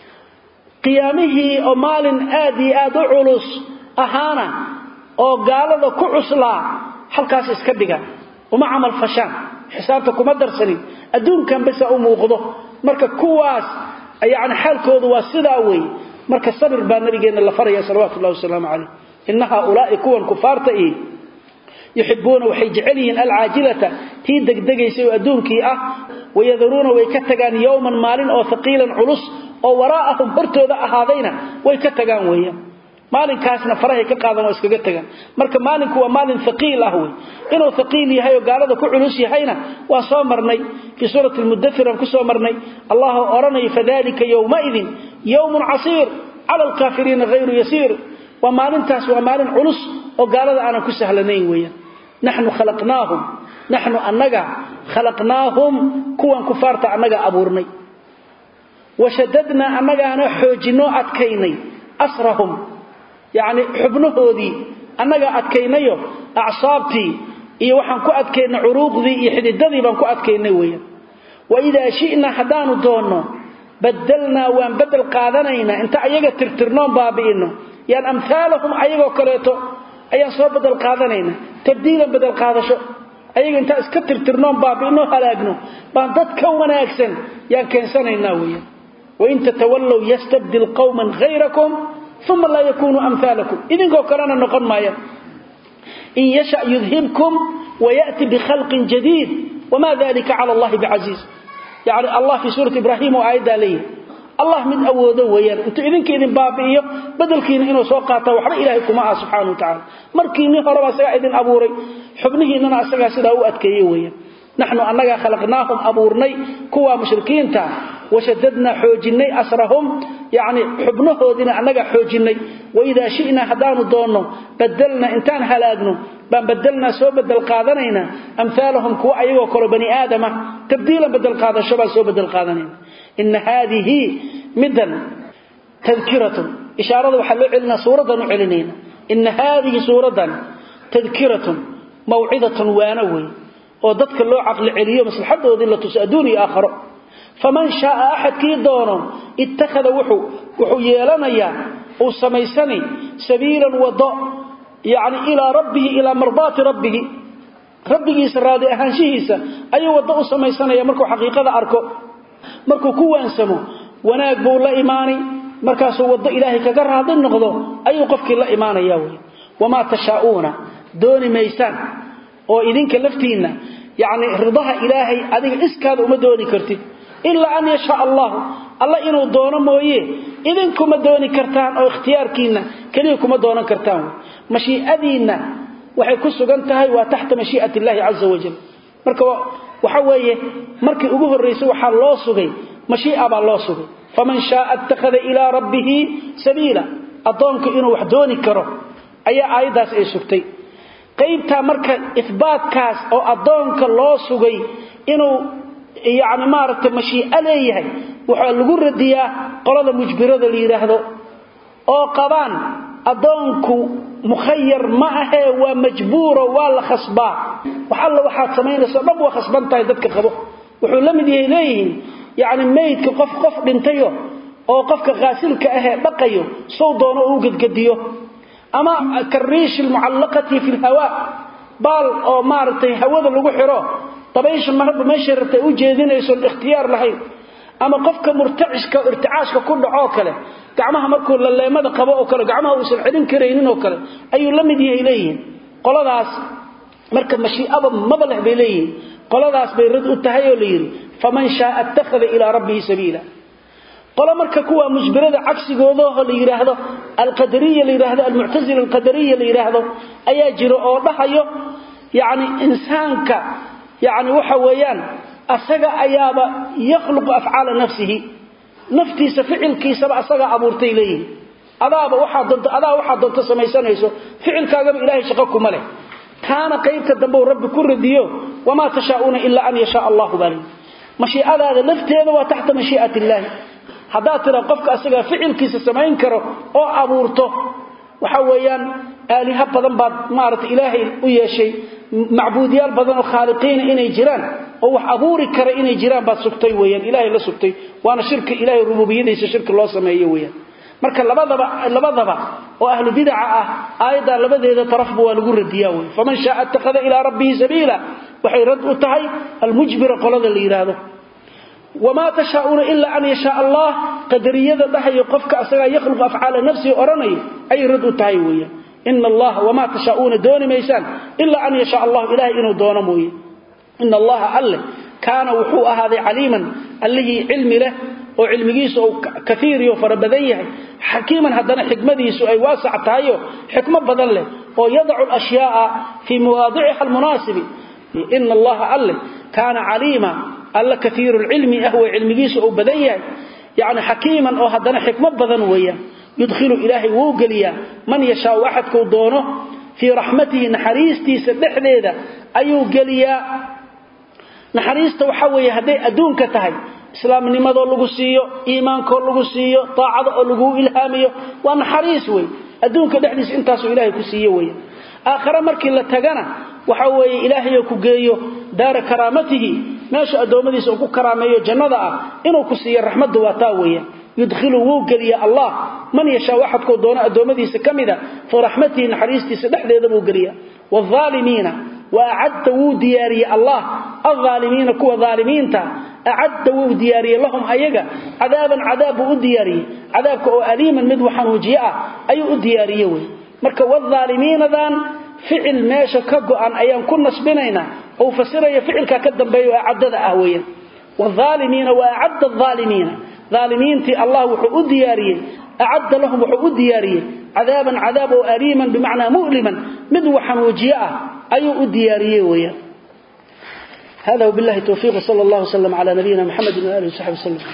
قيامه أو مال آدي آد علوس أهانا أو قال ذا كعسلا حلقاس اسكبقا وما عمل فشان حسابتكم مدرسني أدون كان بس أمو غضو مركا كواس يعني حالك وضوا السداوي مركا الصبر بان نبينا الله فريا صلوات الله والسلام عليه إن هؤلاء كون كفارت إيه يحبون وحيجعلين العاجلة تي دقدقيسي وأدونكي أه ويذرون ويكتغان يوما مالين أو ثقيلا علص أو وراءهم برتو ذا أهاذينا ويكتغان ويا مالين كاسنا فرهي كقاذنا ويسكتغان مركا مالين كوا مالين ثقيل أهوي إنه ثقيل يهي وقال ذا كو علوس يهينا وصامرني في سورة المدثرة كسامرني الله أرني فذلك يومئذ يوم عصير على الكافرين غير يسير ومالنتاس ومالن علص وقالوا أنا كسهلنين ويا نحن خلقناهم نحن أنجا خلقناهم كوان كفارت أنجا أبورني وشددنا أنجا أنا حوجنو أتكيني أسرهم يعني حبنه ذي أنجا أتكينيو أعصابتي إيه وحن كو أتكين عروق ذي يحدد ذي بان كو أتكيني ويا وإذا شئنا حدان دونه بدلنا وان بدل قادنينا انت أيجا ترترنون بابينه يعني أمثالهم أيغو كليتو أيان سو بدل قادنينا تبديلا بدل قادشو أيغا انت اسكتر ترنون بابينو هلاقنو بان ددك وناكسن يان كنسانينا ويا وإن تتولوا يستبدل قوما غيركم thumma la yakunu amthalakum idinko kalena noqon maaya in yasha yudhibkum wa ya'ti bi khalqin jadid wama dhalika 'ala Allah bi'aziz yani Allah fi surah Ibrahim ayda alayhi Allah mid awoodo weeyaan inta idinkeedin baabiyo badalkiina inuu soo qaato waxba Ilaahay kuma ah subhanahu wa ta'ala markiini horaba asaga idin abuuray xubnihiinana asaga sida uu adkeeyay weeyaan نحن أننا خلقناهم أبورني كوا مشركين تا وشددنا حوجني أسرهم يعني حبنه ودنا أننا حوجني وإذا شئنا هدان دونه بدلنا إنتان هلاقنا بدلنا سو بدل قادنين أمثالهم كوا أيوة وكرو بني آدم تبديلا بدل قادن شبه سو بدل قادنين إن هذه مدن تذكرة إشارة وحلو علنا سورة وعلنين إن هذه سورة تذكرة موعظة وانوي وددك لو عقل عليه مصلحته la tusaduni aakhiro faman shaa ahadkii doono ittakhada wuxuu wuxuu yeelanaya oo sameysani sabiilan wada yaani ila rabbihi ila mardaati rabbihi rabbigiisa raadi ahaanshihiisa ayuu wada u sameysanaya markuu xaqiiqada arko markuu ku waansamo wanaag buu la iimaani markaas wada ilaahay kaga raadin noqdo ayuu qofkii la iimaanaya way wama tashaa'una dooni meeysan oo idinka laftiina yaani ridaha ilaahay adiga iskaada uma dooni kartid illa an yasha Allah Allah inuu doono mooyee idinku ma dooni kartaan oo ikhtiyaarkiina kaliya kuma doonan kartaan mashii'adiina waxay ku sugan tahay waa taxta mashii'ati Allah azza wa jalla marka waxa weeye markii ugu horeysay waxa loo sugay mashii'a baa loo sugay faman shaa attakhadha ila rabbih sabila adoonku inuu wax dooni karo ayaa aayadaas ay sugtay qaybta marka ithbaatkaas oo adoonka loo sugay inuu yaani maaragtay mashii'a leeyahay waxa lagu radiyaa qolada mujbirada la yiraahdo oo qabaan adoonku mukhayyar ma aha waa majbuur waa la khasba waxa la waxa sameynayso dhab waa khasbantahay dadka qabo wuxuu la mid yahay leeyihiin yaani meydka qof qof dhintayo oo qofka qaasilka ah dhaqayo soo doono uu gadgadiyo أما كالريش المعلقة في الهواء بال أو مارتي هواء لغو حرو طبيش المهب ما شرته وجهدين يسون الاختيار لهي أما قفك مرتعش كارتعاش ككل عاكله قعمها مركو لله ماذا قباء وكله قعمها وصل عدين كرينين وكله أي لمديه إليهن قال داس مركب مشي أبا مبلغ بإليهن قال داس بيرد التهيو ليري فمن شاء اتخذ إلى ربه سبيلا قال marka kuwa mujbirada cagsigooda la yiraahdo al-qadariyya la yiraahdo al-mu'tazila al-qadariyya la yiraahdo ayaa jiro oo dhahayo yaani insaanka yaani waxa weeyaan asaga ayaaba yakhluq af'ala nafsihi naftiisa ficilkiisa asaga abuurtay leeyahay adaaba waxa doonto adaa waxa doonto samaysanayso ficilkaaga ilaahay shaqo kuma leh kaana qaybta dambe rabbi ku radiyo wama tashaa'una illa an yasha Allah bali mashii'adaada lafteeda waa taxta mashii'ati Allah hadaa tira qofka asaga ficilkiisa sameyn karo oo abuurto waxa weeyaan aaliha badan baad maarta ilaahay u yeeshay macbuudiyaal badan oo khaaliqiin inay jiraan oo wax abuuri kara inay jiraan baad sugtay weeyaan ilaahay la sugtay waana shirka ilaahay rububiyadiisa shirka loo sameeyo weeyaan marka labadaba labadaba oo ahlu bid'a ah aayada labadeeda tarafba waa lagu radiyaa weey faman shaa attakhadha ila rabbihi sabila waxay rad u tahay al-mujbira qolada la yiraahdo وما تشاءون إلا أن يشاء الله قدرية ده يقفك أسرع يخلق أفعال نفسه أرني أي رد تايوية إن الله وما تشاءون دون ميسان إلا أن يشاء الله إله إنه دون موية إن الله أله كان وحوء هذا عليما الذي علم له وعلم جيسه كثير يفربذيه حكيما هدنا حكمته سؤال واسع تايو حكمة بدل له ويضع الأشياء في مواضعها المناسب إن الله أله كان عليما الله كثير العلم أهو علم جيسه بديه يعني حكيما أو هدنا حكمة بدن ويا يدخل إلهي ووقليا من يشاء واحد كودونه في رحمته نحريستي سبح ليدا أيو قليا نحريسته وحوي هدي أدون كتهي إسلام نمضى اللغسيو إيمان كل لغسيو طاعة اللغو إلهاميو ونحريس وي أدون كدحديس انتاسو إلهي كسيو وي آخر مركي لتغانا وحوي إلهي كجيو دار كرامته ماشي أدومديس أو كراميو جنة إنه كسي الرحمة دواتاوية يدخله وقليا الله من يشاء واحد كودونا أدومديس كمدا فرحمته نحريستي سدح ليدا وقليا والظالمين وأعدت ودياري الله الظالمين كوا ظالمين تا أعد ودياري لهم أيجا عذابا عذاب ودياري عذابك أليما مذو حنوجيا أي ودياري مركب والظالمين ذان فعل ماشى كجو عن أيام كنا سبنينا أو فسر يفعل كقدم بيو أعد أهوين والظالمين وأعد الظالمين ظالمين تي الله وحو دياري أعد لهم وحو دياري عذابا عذاب أليما بمعنى مؤلما مذو حنوجيا أي ودياري ويا هذا وبالله التوفيق صلى الله وسلم على نبينا محمد وآله وصحبه وسلم